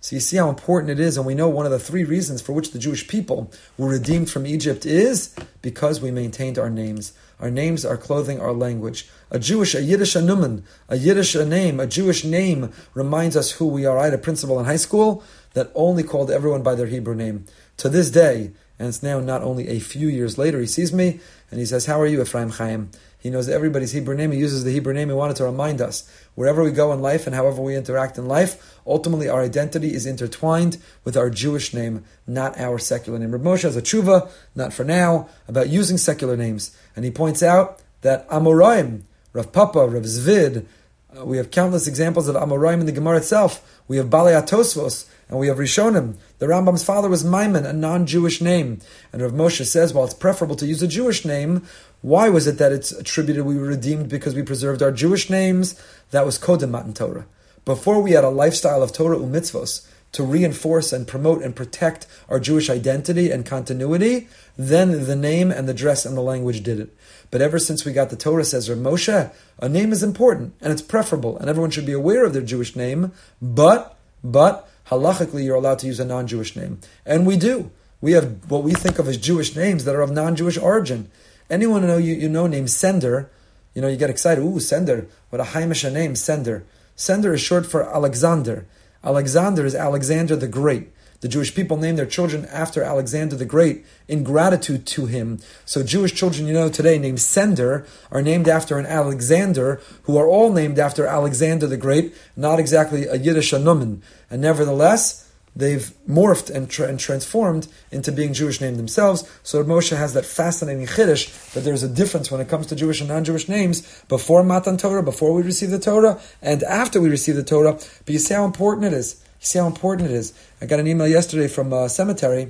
So you see how important it is, and we know one of the three reasons for which the Jewish people were redeemed from Egypt is because we maintained our names. Our names, our clothing, our language. A Jewish, a Yiddish anumen, a Yiddish a name, a Jewish name reminds us who we are. I had a principal in high school that only called everyone by their Hebrew name. To this day, and it's now not only a few years later, he sees me and he says, "How are you, Ephraim Chaim?" He knows everybody's Hebrew name. He uses the Hebrew name. He wanted to remind us, wherever we go in life and however we interact in life, ultimately our identity is intertwined with our Jewish name, not our secular name. Rav Moshe has a tshuva, not for now, about using secular names. And he points out that Amoraim, Rav Papa, Rav Zvid, uh, we have countless examples of Amoraim in the Gemara itself. We have Balei HaTosfos, and we have Rishonim. The Rambam's father was Maimon, a non-Jewish name. And Rav Moshe says, while it's preferable to use a Jewish name, why was it that it's attributed we were redeemed because we preserved our Jewish names? That was Kodem Matan Torah. Before we had a lifestyle of Torah u'mitzvos to reinforce and promote and protect our Jewish identity and continuity, then the name and the dress and the language did it. But ever since we got the Torah, says Rav Moshe, a name is important and it's preferable and everyone should be aware of their Jewish name, but, but, halachically you're allowed to use a non-Jewish name. And we do. We have what we think of as Jewish names that are of non-Jewish origin. Anyone you know, you, you know named Sender, you know, you get excited, ooh, Sender, what a Haimisha name, Sender. Sender is short for Alexander. Alexander is Alexander the Great. The Jewish people name their children after Alexander the Great in gratitude to him. So Jewish children, you know, today named Sender are named after an Alexander, who are all named after Alexander the Great, not exactly a Yiddish anumen. And nevertheless, they've morphed and, tra- and transformed into being Jewish names themselves. So Moshe has that fascinating chiddush that there's a difference when it comes to Jewish and non-Jewish names before Matan Torah, before we receive the Torah, and after we receive the Torah. But you see how important it is. You see how important it is. I got an email yesterday from a cemetery.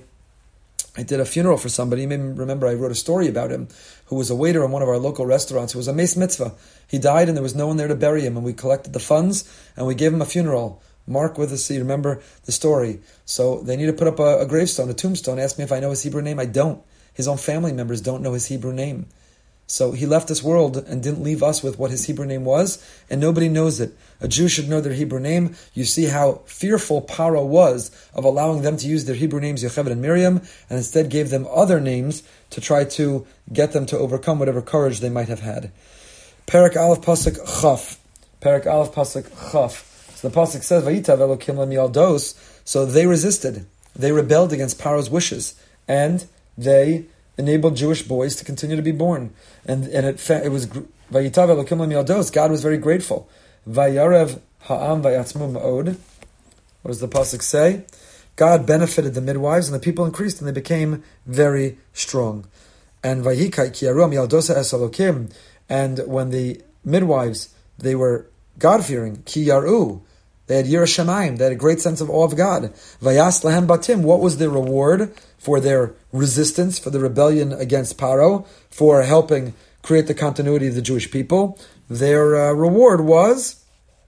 I did a funeral for somebody. You may remember I wrote a story about him, who was a waiter in one of our local restaurants. It was a meis mitzvah. He died and there was no one there to bury him, and we collected the funds and we gave him a funeral. Mark with us, you remember the story. So they need to put up a, a gravestone, a tombstone. Ask me if I know his Hebrew name. I don't. His own family members don't know his Hebrew name. So he left this world and didn't leave us with what his Hebrew name was, and nobody knows it. A Jew should know their Hebrew name. You see how fearful Paro was of allowing them to use their Hebrew names, Yocheved and Miriam, and instead gave them other names to try to get them to overcome whatever courage they might have had. Perek Aleph Pasuk Chaf. Perek Aleph Pasuk Chaf. So the pasuk says, "Vayitav Elokim lemiyaldos." So they resisted, they rebelled against Paro's wishes, and they enabled Jewish boys to continue to be born. And and it it was Vayitav Elokim lemiyaldos. God was very grateful. Vayarev ha'am vayatzmu ma'od. What does the pasuk say? God benefited the midwives, and the people increased, and they became very strong. And Vayikai kiyaru miyaldosa es Elokim. And when the midwives, they were God-fearing, ki yaru, they had Yirah Shamayim, they had a great sense of awe of God. Vayas lahem batim, what was their reward for their resistance, for the rebellion against Paro, for helping create the continuity of the Jewish people? Their uh, reward was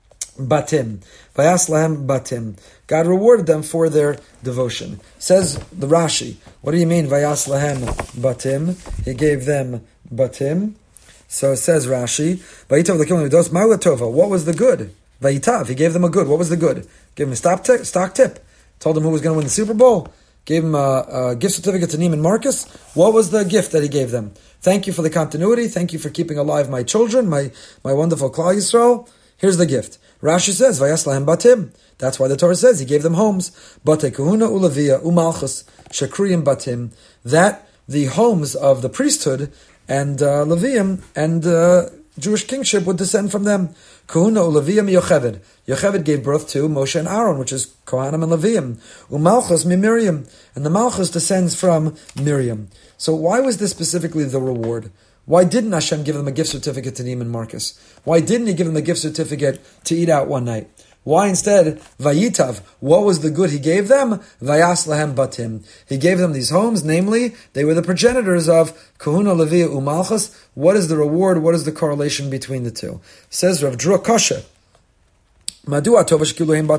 batim. Vayas lahem batim. God rewarded them for their devotion. Says the Rashi, what do you mean, Vayas lahem batim? He gave them batim. So it says Rashi, Vayitav l'kilin midos ma'u tova. What was the good? Vayitav, he gave them a good. What was the good? Gave him a stock tip. Stock tip. Told him who was going to win the Super Bowl. Gave him a, a gift certificate to Neiman Marcus. What was the gift that he gave them? Thank you for the continuity. Thank you for keeping alive my children, my my wonderful Klal Yisrael. Here's the gift. Rashi says, Vayas lahem batim. That's why the Torah says he gave them homes. Bate kahuna ulavia umalchus shakriyim batim. That the homes of the priesthood and uh, Levium and uh, Jewish kingship would descend from them. Kahuna uLevium Yocheved. Yocheved gave birth to Moshe and Aaron, which is Kohanim and Levium. Umalchus mi Miriam. And the Malchus descends from Miriam. So why was this specifically the reward? Why didn't Hashem give them a gift certificate to Neiman Marcus? Why didn't he give them a gift certificate to eat out one night? Why instead, Vayitav, what was the good he gave them? Vayas lahem batim. He gave them these homes, namely, they were the progenitors of Kahuna, Leviah, Umalchus. What is the reward? What is the correlation between the two? Says Rav Drua Kasha, There should be a correlation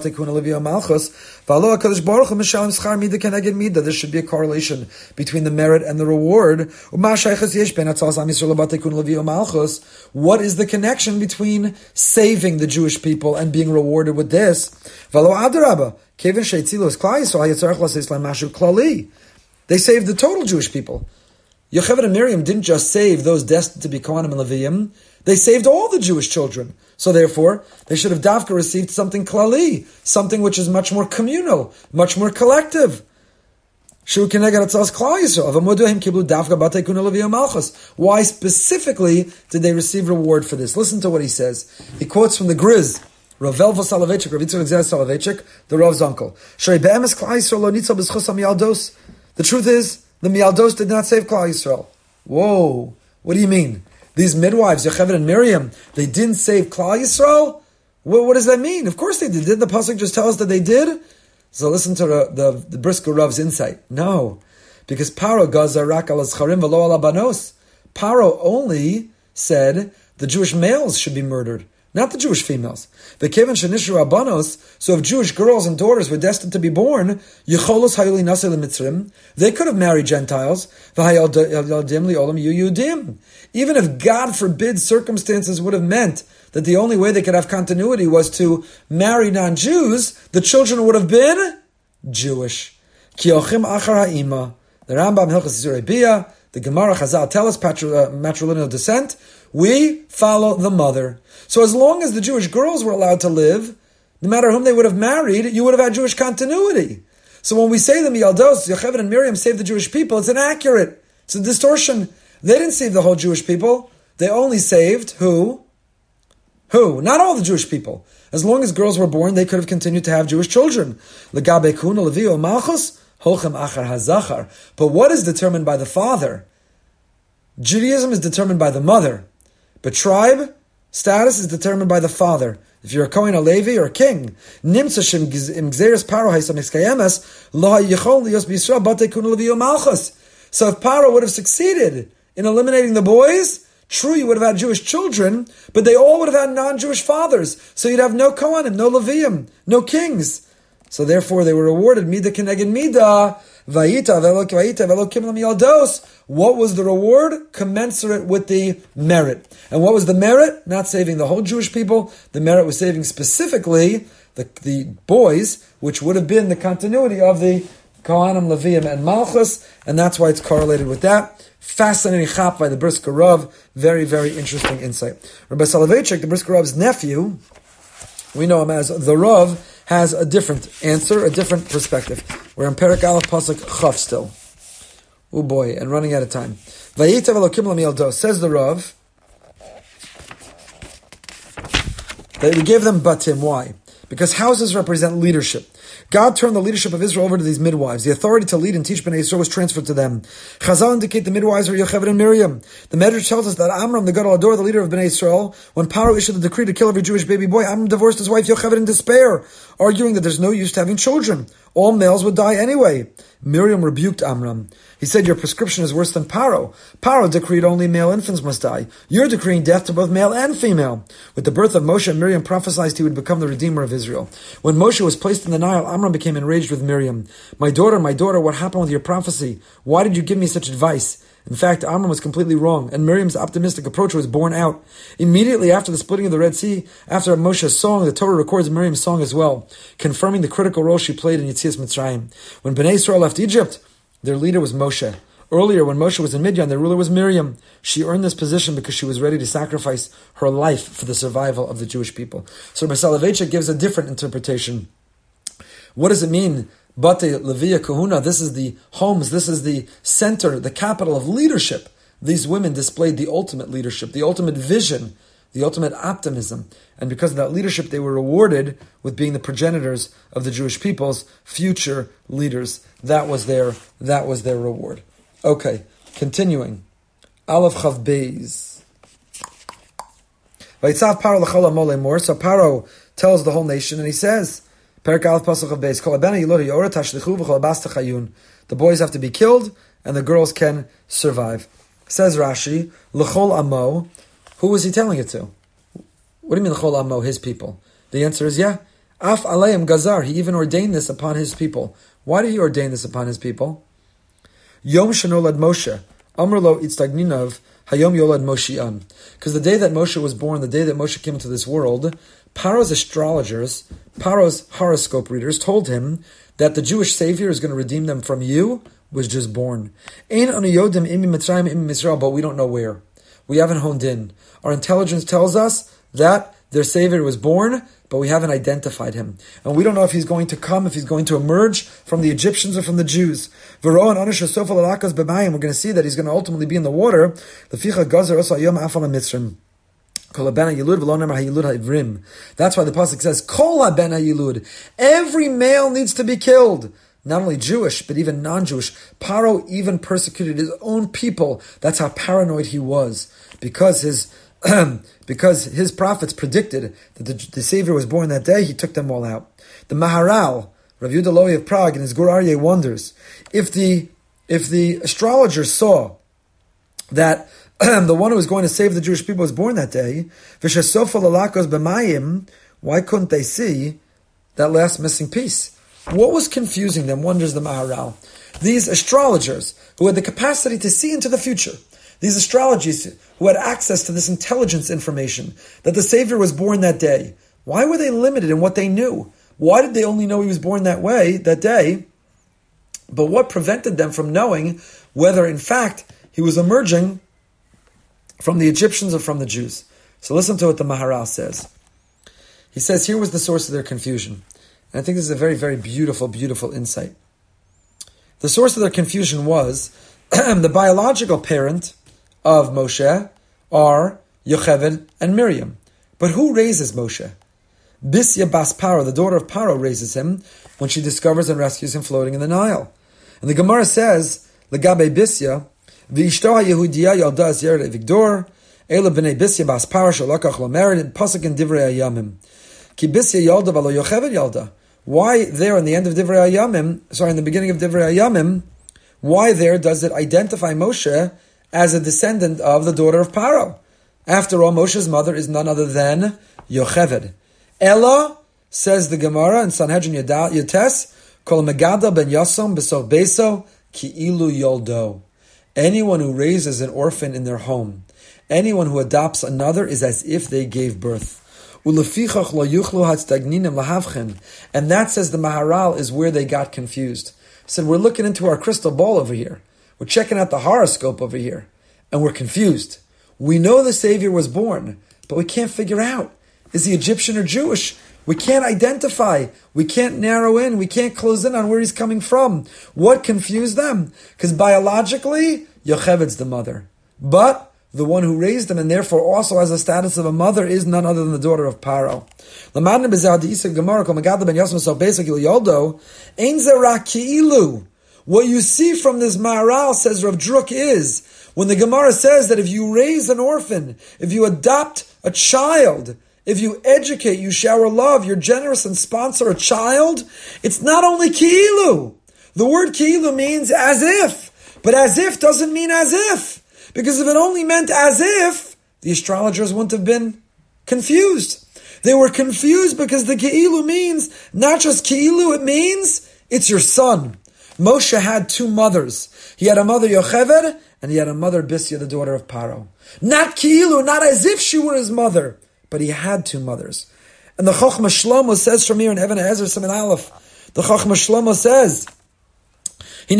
between the merit and the reward. What is the connection between saving the Jewish people and being rewarded with this? They saved the total Jewish people. Yocheved and Miriam didn't just save those destined to be Kohanim and Leviim, they saved all the Jewish children. So therefore, they should have dafka received something klali, something which is much more communal, much more collective. Why specifically did they receive reward for this? Listen to what he says. He quotes from the Griz, Rav Velvo Soloveitchik, Rav Yitzchak Zeh Soloveitchik, the Rav's uncle. The truth is, the Mialdos did not save Klal Yisrael. Whoa, what do you mean? These midwives, Yocheved and Miriam, they didn't save Klal Yisrael? What, what does that mean? Of course they did. Did the pasuk just tell us that they did? So listen to the, the, the Brisker Rav's insight. No, because Paro gaza rak al azcharim v'lo al abanos. Paro only said the Jewish males should be murdered, not the Jewish females. The Kevin Shanishru Abanos, so if Jewish girls and daughters were destined to be born, Yecholos Hayuli Nasel Mitzrim, they could have married Gentiles. Even if, God forbid, circumstances would have meant that the only way they could have continuity was to marry non-Jews, the children would have been Jewish. Kiochim Achar Ha'ima. The Rambam Hilchas Yizurei Bia, the Gemara Chazal tell us matrilineal descent. We follow the mother. So as long as the Jewish girls were allowed to live, no matter whom they would have married, you would have had Jewish continuity. So when we say the Mialdos, Yocheved and Miriam saved the Jewish people, it's inaccurate. It's a distortion. They didn't save the whole Jewish people. They only saved who? Who? Not all the Jewish people. As long as girls were born, they could have continued to have Jewish children. Legabe kuna levio malchus holchem achar hazachar. But what is determined by the father? Judaism is determined by the mother. But tribe status is determined by the father. If you're a Kohen, a Levi, or a king, nimtza shem imgzeres paro haisam exkayemes lo hayichol liyos b'Yisrael batei kuna levio malchus. So if Paro would have succeeded in eliminating the boys, true, you would have had Jewish children, but they all would have had non-Jewish fathers. So you'd have no Kohanim, no Leviim, no kings. So therefore they were rewarded Mida Keneged Mida, Vayita Velokim Lamiyaldos. What was the reward? Commensurate with the merit. And what was the merit? Not saving the whole Jewish people. The merit was saving specifically the, the boys, which would have been the continuity of the Kohanim, Leviim, and Malchus, and that's why it's correlated with that. Fascinating chap by the Brisker Rav. Very, very interesting insight. Rabbi Soloveitchik, the Brisker Rav's nephew, we know him as the Rav, has a different answer, a different perspective. We're in Perek Aleph Pasuk Chaf still. Oh boy, and running out of time. Vayitav Elokim Lamiyaldos, says the Rav, that we gave them batim. Why? Because houses represent leadership. God turned the leadership of Israel over to these midwives. The authority to lead and teach Bnei Yisrael was transferred to them. Chazal indicate the midwives were Yocheved and Miriam. The Medrash tells us that Amram, the Gadol Ador, the leader of Bnei Yisrael, when Paro issued the decree to kill every Jewish baby boy, Amram divorced his wife Yocheved in despair, arguing that there's no use to having children. All males would die anyway. Miriam rebuked Amram. He said, your prescription is worse than Paro. Paro decreed only male infants must die. You're decreeing death to both male and female. With the birth of Moshe, Miriam prophesied he would become the Redeemer of Israel. When Moshe was placed in the Nile, Amram became enraged with Miriam. My daughter, my daughter, what happened with your prophecy? Why did you give me such advice? In fact, Amram was completely wrong, and Miriam's optimistic approach was borne out. Immediately after the splitting of the Red Sea, after Moshe's song, the Torah records Miriam's song as well, confirming the critical role she played in Yetzias Mitzrayim. When Bnei Yisrael left Egypt, their leader was Moshe. Earlier, when Moshe was in Midian, their ruler was Miriam. She earned this position because she was ready to sacrifice her life for the survival of the Jewish people. So Rabbi Soloveitchik gives a different interpretation. What does it mean? Bate Levia Kahuna, this is the homes, this is the center, the capital of leadership. These women displayed the ultimate leadership, the ultimate vision, the ultimate optimism. And because of that leadership, they were rewarded with being the progenitors of the Jewish people's future leaders. That was their, that was their reward. Okay, continuing. Aleph Chav Beis. Vayitzav Paro l'chol ha'mol lemor. So Paro tells the whole nation, and he says, Perek Aleph Pasuk Chav Beis, Kol habena yilod ha'yorah tashlichu v'chol habas techayun. The boys have to be killed, and the girls can survive. Says Rashi, l'chol amo. Who was he telling it to? What do you mean l'chol amo? His people. The answer is yeah. Af aleim gazar. He even ordained this upon his people. Why did he ordain this upon his people? Yom shenolad Moshe. Amr lo itztagninov. Hayom yolad Moshi'an. Because the day that Moshe was born, the day that Moshe came into this world, Paro's astrologers, Paro's horoscope readers told him that the Jewish Savior is going to redeem them from you, was just born. Ein anu yodim imi Mitzrayim imi Yisrael, but we don't know where. We haven't honed in. Our intelligence tells us that their Savior was born, but we haven't identified him. And we don't know if he's going to come, if he's going to emerge from the Egyptians or from the Jews. We're going to see that he's going to ultimately be in the water. That's why the pasuk says, Kol haben ha'yilud. Every male needs to be killed. Not only Jewish, but even non-Jewish. Paro even persecuted his own people. That's how paranoid he was. Because his because his prophets predicted that the, the Savior was born that day, he took them all out. The Maharal, Rav Yehuda Loewy of Prague, in his Gur Aryeh wonders, if the if the astrologers saw that the one who was going to save the Jewish people was born that day, why couldn't they see that last missing piece? What was confusing them, wonders the Maharal? These astrologers who had the capacity to see into the future, these astrologists who had access to this intelligence information, that the Savior was born that day, why were they limited in what they knew? Why did they only know he was born that way, that day? But what prevented them from knowing whether, in fact, he was emerging from the Egyptians or from the Jews? So listen to what the Maharal says. He says, here was the source of their confusion. And I think this is a very, very beautiful, beautiful insight. The source of their confusion was the biological parent of Moshe are Yocheved and Miriam. But who raises Moshe? Bisya Bas Paro, the daughter of Paro, raises him when she discovers and rescues him floating in the Nile. And the Gemara says, Legabe Bisya, V'ishto HaYehudiya Yalda Es Yered Evigdor, Ela B'nei Bisya Bas Paro Shalakach Lo Merid, Pasuk in Divrei Hayamim. Ki Bisya Yalda V'lo Yocheved Yalda. Why there in the end of Divrei Hayamim, sorry, in the beginning of Divrei Hayamim, why there does it identify Moshe as a descendant of the daughter of Paro? After all, Moshe's mother is none other than Yocheved. Ella, says the Gemara in Sanhedrin Yates, Kol Megada ben Yasom Besof Beso Ki Ilu Yoldo. Anyone who raises an orphan in their home, anyone who adopts another is as if they gave birth. And that, says the Maharal, is where they got confused. Said, we're looking into our crystal ball over here. We're checking out the horoscope over here. And we're confused. We know the Savior was born, but we can't figure out, is he Egyptian or Jewish? We can't identify. We can't narrow in. We can't close in on where he's coming from. What confused them? Because biologically, Yocheved's the mother. But the one who raised him and therefore also has the status of a mother is none other than the daughter of Paro. What you see from this Maharal, says Rav Druk, is when the Gemara says that if you raise an orphan, if you adopt a child, if you educate, you shower love, you're generous and sponsor a child, it's not only ki'ilu. The word ki'ilu means as if, but as if doesn't mean as if. Because if it only meant as if, the astrologers wouldn't have been confused. They were confused because the ki'ilu means, not just ki'ilu, it means it's your son. Moshe had two mothers. He had a mother Yocheved, and he had a mother Bisya, the daughter of Paro. Not ki'ilu, not as if she were his mother, but he had two mothers. And the Chochmah Shlomo says from here in Even HaEzer Siman Aleph, the Chochmah Shlomo says, the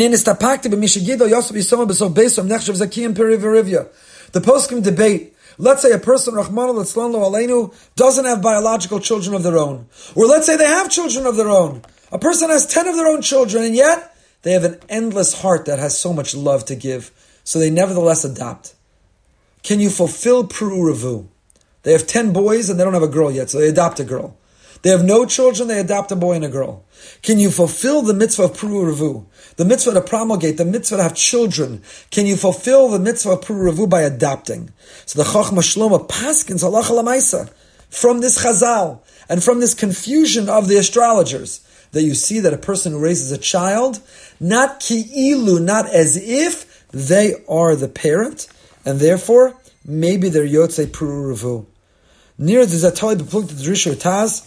poskim debate. Let's say a person, Rahman al-Islam Aleinu, doesn't have biological children of their own. Or let's say they have children of their own. A person has ten of their own children, and yet they have an endless heart that has so much love to give. So they nevertheless adopt. Can you fulfill P'ru'urevu? They have ten boys and they don't have a girl yet, so they adopt a girl. They have no children, they adopt a boy and a girl. Can you fulfill the mitzvah of P'ru'urevu? The mitzvah to promulgate, the mitzvah to have children. Can you fulfill the mitzvah of P'ru'urevu by adopting? So the Chochmah Shlomo paskins halacha l'maisa from this chazal and from this confusion of the astrologers that you see that a person who raises a child, not ki'ilu, not as if, they are the parent, and therefore maybe they're yotzei P'ru'urevu. Near the Zatoi Beplukta Drishu Taz,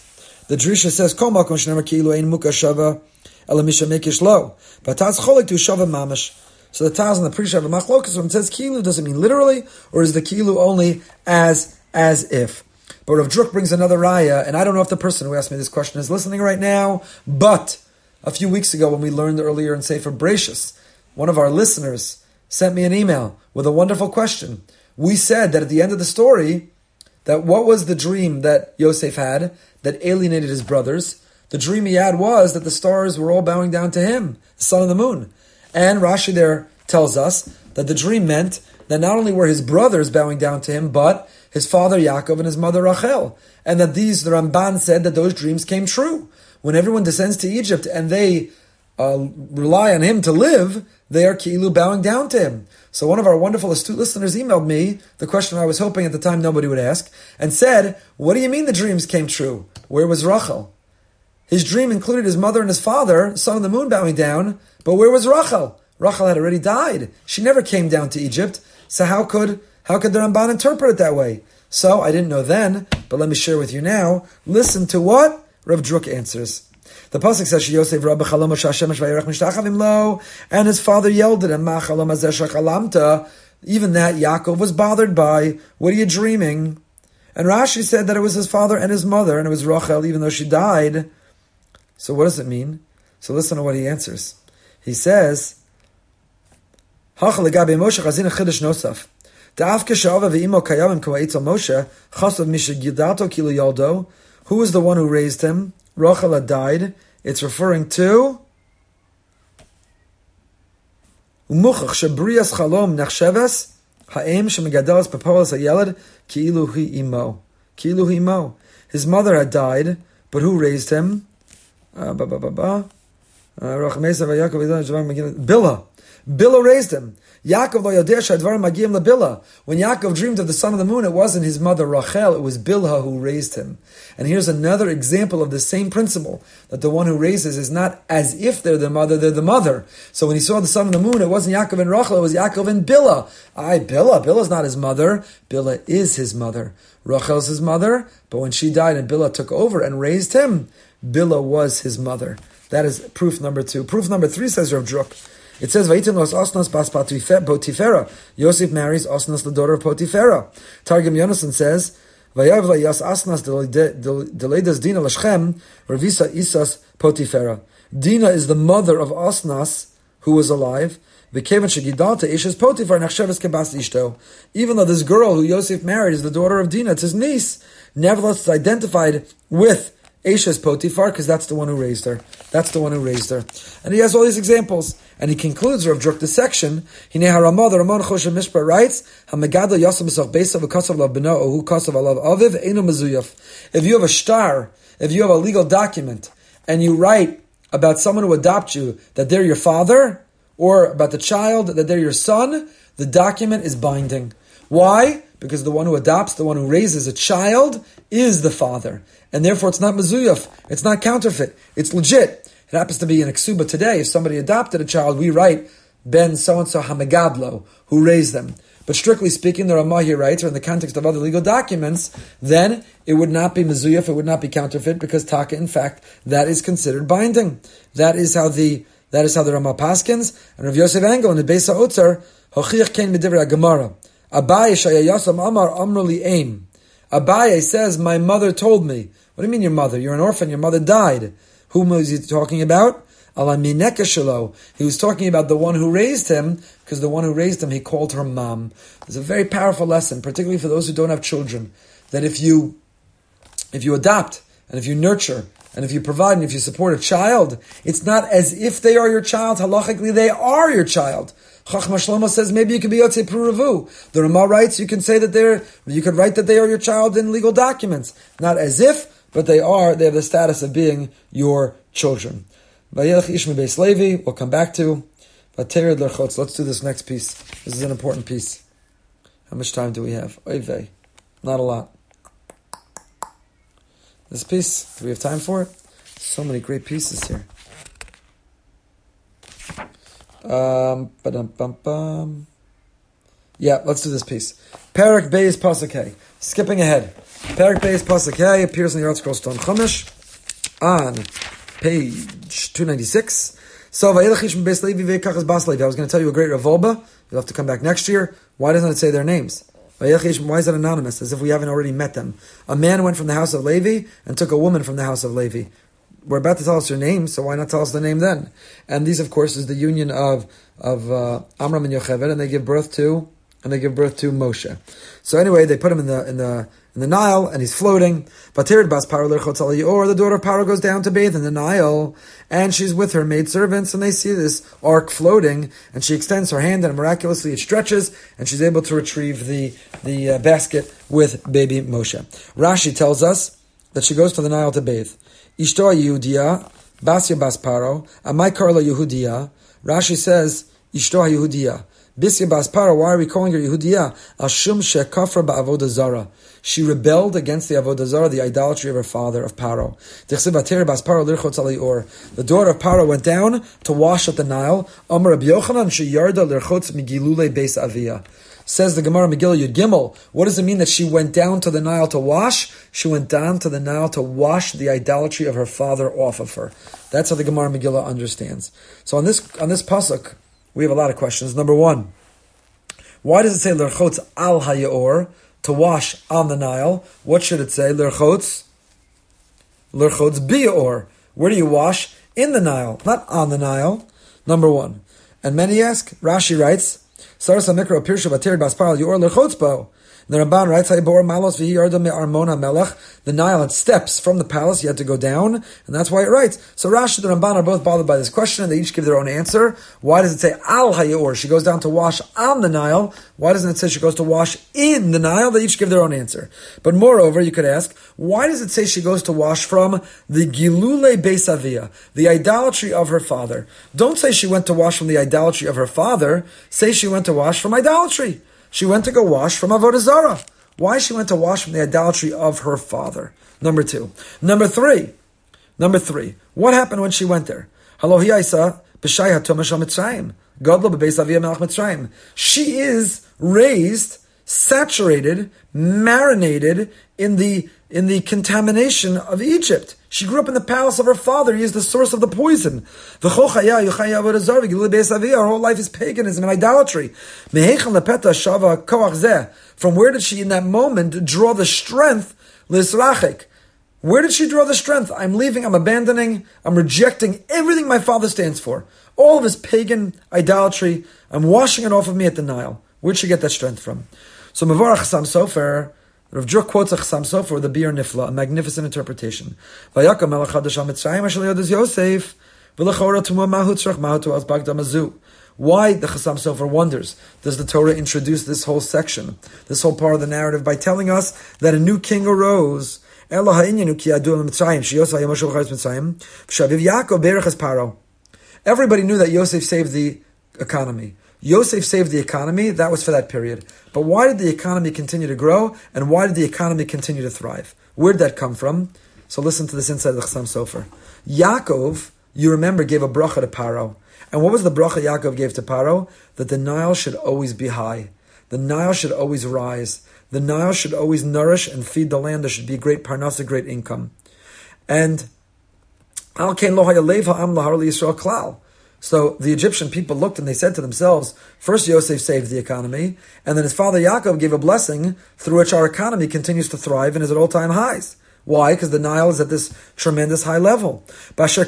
The Drisha says, Kol makom shenemar ki'ilu ein muka shava ela misha mekish lo. But Taz cholik to shava mamash. So the Taz and the Prisha have a machlokas. When it says ki'ilu, does it mean literally, or is the ki'ilu only as as if? But Rav Druk brings another raya, and I don't know if the person who asked me this question is listening right now, but a few weeks ago when we learned earlier in Sefer Bereshis, one of our listeners sent me an email with a wonderful question. We said that at the end of the story, that what was the dream that Yosef had that alienated his brothers? The dream he had was that the stars were all bowing down to him, the sun and the moon. And Rashi there tells us that the dream meant that not only were his brothers bowing down to him, but his father Yaakov and his mother Rachel. And that these, the Ramban said that those dreams came true. When everyone descends to Egypt and they uh, rely on him to live, they are ki'ilu bowing down to him. So one of our wonderful astute listeners emailed me the question I was hoping at the time nobody would ask, and said, what do you mean the dreams came true? Where was Rachel? His dream included his mother and his father, sun and the moon bowing down, but where was Rachel? Rachel had already died. She never came down to Egypt. So how could how could the Ramban interpret it that way? So I didn't know then, but let me share with you now. Listen to what Rav Druk answers. The pasuk says, "Yosef Rabbi Chalom Hashem Shvayirach Mishtachavim Lo," and his father yelled at him, "Ma Chalom Hazeh Shachalamta." Even that Yaakov was bothered by. What are you dreaming? And Rashi said that it was his father and his mother, and it was Rachel, even though she died. So what does it mean? So listen to what he answers. He says, "Hachal legabe Moshe chazina chidush nosaf. Da'af k'sha'ava ve'imo kayavim k'va'itzel Moshe chasav mishagidato kilu yaldo." Who was the one who raised him? Rachel had died. It's referring to Umuchach shebrias chalom nechsheves ha'em shemegadelas papolas hayelad ki'ilu hi imo. Ki'ilu hi imo. His mother had died, but who raised him? Uh, ba ba ba ba. Bilhah. Bilhah raised him. Yaakov lo yodeh shadvarim magiyim leBilhah. When Yaakov dreamed of the sun and the moon, it wasn't his mother Rachel, it was Bilhah who raised him. And here's another example of the same principle, that the one who raises is not as if they're the mother, they're the mother. So when he saw the sun and the moon, it wasn't Yaakov and Rachel, it was Yaakov and Bilhah. Aye, Bilhah. Bilhah's not his mother. Bilhah is his mother. Rachel's his mother, but when she died and Bilhah took over and raised him, Bilhah was his mother. That is proof number two. Proof number three, says Rav Druk. It says, "Vayitim los Osnos bas Potifera." Yosef marries Osnos, the daughter of Potifera. Targum Yonason says, "Vayav la yas Asnas deleidas Dina l'Shchem revisa Isas Potifera." Dina is the mother of Osnas, who was alive. V'kevan shegidalta ishes Potifar nachsheves kebas ishto. Even though this girl who Yosef married is the daughter of Dina, it's his niece. Nevertheless, it's identified with Eshes Potifar, because that's the one who raised her. That's the one who raised her. And he has all these examples. And he concludes Rav Druk the section. Hine haramah, the Ramon Choshev Mishpah writes, "Hamegadol yasam b'soch beisav v'kasav lav b'no ohu kasav alav aviv einu mezuyaf." If you have a shtar, if you have a legal document, and you write about someone who adopts you that they're your father, or about the child that they're your son, the document is binding. Why? Because the one who adopts, the one who raises a child, is the father. And therefore it's not mezuyaf, it's not counterfeit, it's legit. It happens to be in Ksuba today. If somebody adopted a child, we write Ben so-and-so Hamegadlo, who raised them. But strictly speaking, the Ramah here writes, or in the context of other legal documents, then it would not be mezuyaf, it would not be counterfeit, because taka, in fact, that is considered binding. That is how the that is how the Ramah paskins. And Rav Yosef Engel in the Beis HaOtzer, Hochiach Kein Medivrei HaGemara. Abaye shayayasam amar amrli aim. Abaye says, my mother told me. What do you mean your mother? You're an orphan, your mother died. Whom was he talking about? Ala mineka shelo. He was talking about the one who raised him, because the one who raised him, he called her mom. It's a very powerful lesson, particularly for those who don't have children, that if you, if you adopt, and if you nurture, and if you provide, and if you support a child, it's not as if they are your child. Halachically, they are your child. Chachma Shlomo says maybe you can be Yotzei Pruruvu. The Ramah writes you can say that they're, you could write that they are your child in legal documents. Not as if, but they are, they have the status of being your children. Vayelech Ishmi Beis Levi, we'll come back to. Vatered Lerchotz, let's do this next piece. This is an important piece. How much time do we have? Oy not a lot. This piece, do we have time for it? So many great pieces here. Um, ba-dum-bum-bum. Yeah, let's do this piece. Perek Beis Pasuk Hey. Skipping ahead. Perek Beis Pasuk Hey appears in the ArtScroll Stone Chumash. on page two ninety-six. So, I was going to tell you a great revolba. You'll have to come back next year. Why doesn't it say their names? Why is it anonymous, as if we haven't already met them? A man went from the house of Levi and took a woman from the house of Levi. We're about to tell us her name, so why not tell us the name then? And these, of course, is the union of of uh, Amram and Yocheved, and they give birth to and they give birth to Moshe. So anyway, they put him in the in the in the Nile, and he's floating. Batirid bas Paro l'chotz al Yor, the daughter of Paro goes down to bathe in the Nile, and she's with her maidservants, and they see this ark floating, and she extends her hand, and miraculously it stretches, and she's able to retrieve the the uh, basket with baby Moshe. Rashi tells us that she goes to the Nile to bathe. Ishto Yehudiya, Basya bas Paro, Amai Karla Yehudiya. Rashi says, Ishto Yehudiya. Bisya bas Paro, why are we calling her Yehudiya? Ashum shekafra ba'avodah zara. She rebelled against the avodah zara, the idolatry of her father, of Paro. The daughter of Paro went down to wash at the Nile. Amar Rabbi Yochanan sheyarda l'rchotz migilulei beis aviyah. Says the Gemara Megillah Yud Gimel. What does it mean that she went down to the Nile to wash? She went down to the Nile to wash the idolatry of her father off of her. That's how the Gemara Megillah understands. So on this on this pasuk, we have a lot of questions. Number one, why does it say l'rchotz al hayor, to wash on the Nile? What should it say? L'rchotz, l'rchotz biyor. Where do you wash? In the Nile, not on the Nile. Number one. And many ask, Rashi writes, Sarsa Mikra Pirsha Batir Baspal Yor Lechotzbo. The Ramban writes, Malos Armona Melech. The Nile had steps from the palace, you had to go down, and that's why it writes. So Rashi and the Ramban are both bothered by this question, and they each give their own answer. Why does it say Al Hayor? She goes down to wash on the Nile. Why doesn't it say she goes to wash in the Nile? They each give their own answer. But moreover, you could ask, why does it say she goes to wash from the Gilule Beis Aviyah, the idolatry of her father? Don't say she went to wash from the idolatry of her father. Say she went to wash from idolatry. She went to go wash from Avodah Zarah. Why she went to wash from the idolatry of her father? Number two. Number three. Number three. What happened when she went there? She is raised, saturated, marinated in the in the contamination of Egypt. She grew up in the palace of her father. He is the source of the poison. Her whole life is paganism and idolatry. From where did she in that moment draw the strength? Where did she draw the strength? I'm leaving, I'm abandoning, I'm rejecting everything my father stands for. All of his pagan idolatry, I'm washing it off of me at the Nile. Where'd she get that strength from? So Mavarach Chassam Sofer, Rav Druk quotes a Chassam Sofer, the Bir Nifla, a magnificent interpretation. Vayakam melech hadash ha-Mitzrayim asher li'od Yosef, v'lechora tumo mahu tzrach mahu tu'az bagdam azu. Why, the Chassam Sofer wonders, does the Torah introduce this whole section, this whole part of the narrative, by telling us that a new king arose, everybody knew that Yosef saved the economy. Yosef saved the economy, that was for that period. But why did the economy continue to grow, and why did the economy continue to thrive? Where did that come from? So listen to this inside of the Chassam Sofer. Yaakov, you remember, gave a bracha to Paro. And what was the bracha Yaakov gave to Paro? That the Nile should always be high. The Nile should always rise. The Nile should always nourish and feed the land. There should be great parnasa, great income. And Al Kain Lo Hayalev Ha'am Lahar Yisrael Klal. So the Egyptian people looked and they said to themselves, first Yosef saved the economy, and then his father Yaakov gave a blessing through which our economy continues to thrive and is at all-time highs. Why? Because the Nile is at this tremendous high level. All of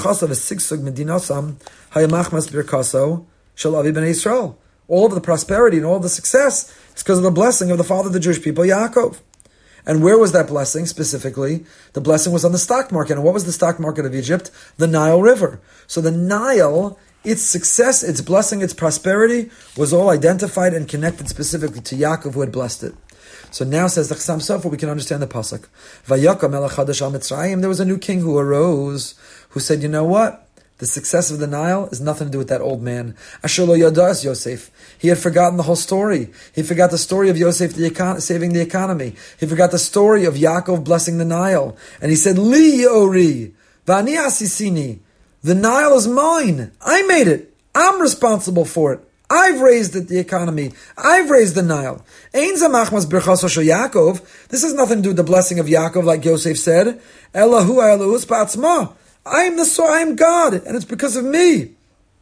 the prosperity and all the success is because of the blessing of the father of the Jewish people, Yaakov. And where was that blessing specifically? The blessing was on the stock market. And what was the stock market of Egypt? The Nile River. So the Nile, its success, its blessing, its prosperity was all identified and connected specifically to Yaakov, who had blessed it. So now says the Chassam Sofer, we can understand the pasuk. Vayakam melech hadash ha-Mitzrayim. There was a new king who arose, who said, you know what? The success of the Nile has nothing to do with that old man. Asher lo yadas Yosef. He had forgotten the whole story. He forgot the story of Yosef the econ- saving the economy. He forgot the story of Yaakov blessing the Nile. And he said, Li ori, v'ani asisini. The Nile is mine. I made it. I'm responsible for it. I've raised the economy. I've raised the Nile. Ein zamachmas birchaso shel Yaakov. This has nothing to do with the blessing of Yaakov, like Yosef said. Elahu Elohus ba'atzma. I am the so I am God, and it's because of me.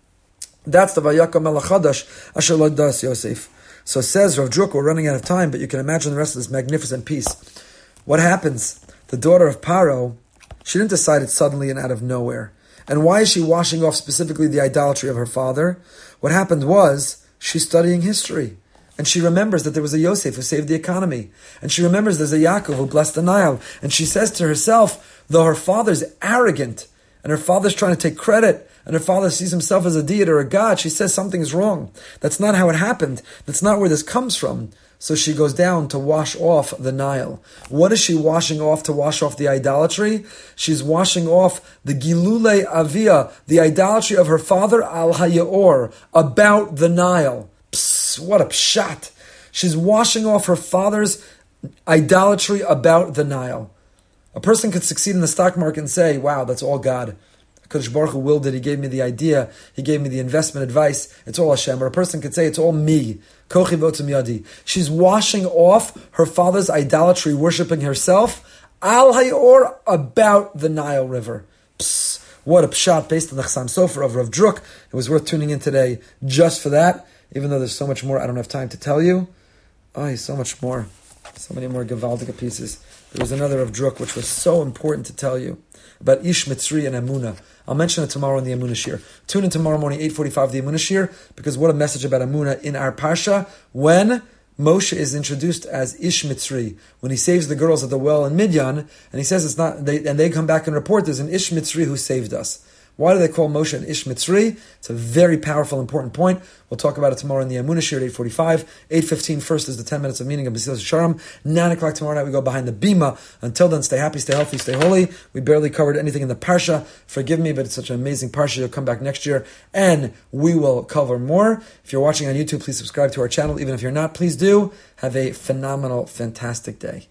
That's the Vayakam Melech Chadash Asher Lo Das Yosef. So says Rav Druk, we're running out of time, but you can imagine the rest of this magnificent piece. What happens? The daughter of Paro, she didn't decide it suddenly and out of nowhere. And why is she washing off specifically the idolatry of her father? What happened was, she's studying history. And she remembers that there was a Yosef who saved the economy. And she remembers there's a Yaakov who blessed the Nile. And she says to herself, though her father's arrogant, and her father's trying to take credit, and her father sees himself as a deity or a god, she says something's wrong. That's not how it happened. That's not where this comes from. So she goes down to wash off the Nile. What is she washing off to wash off the idolatry? She's washing off the Gilule Avia, the idolatry of her father, Al Hayaor, about the Nile. Psst, what a pshat. She's washing off her father's idolatry about the Nile. A person could succeed in the stock market and say, wow, that's all God. Kadosh Baruch Hu willed it. He gave me the idea. He gave me the investment advice. It's all Hashem. Or a person could say, it's all me. Kochi v'otzim yadi. She's washing off her father's idolatry, worshipping herself, Al Hayor, about the Nile River. Psst, what a pshat based on the Chassam Sofer of Rav Druk. It was worth tuning in today just for that. Even though there's so much more I don't have time to tell you. Oh, so much more. So many more Gewaldige pieces. There was another of Druk which was so important to tell you about Ish Mitzri and Amunah. I'll mention it tomorrow in the Amunah Shir. Tune in tomorrow morning, eight forty-five, the Amunah Shir, because what a message about Amunah in our Parsha when Moshe is introduced as Ish Mitzri, when he saves the girls at the well in Midian, and he says it's not, they, and they come back and report there's an Ish Mitzri who saved us. Why do they call Moshe an Ish Mitzri? It's a very powerful, important point. We'll talk about it tomorrow in the Amunah Shir at eight forty-five. eight fifteen first is the ten minutes of meaning of Mesilas Yesharim. nine o'clock tomorrow night we go behind the Bima. Until then, stay happy, stay healthy, stay holy. We barely covered anything in the Parsha. Forgive me, but it's such an amazing Parsha. You'll come back next year and we will cover more. If you're watching on YouTube, please subscribe to our channel. Even if you're not, please do. Have a phenomenal, fantastic day.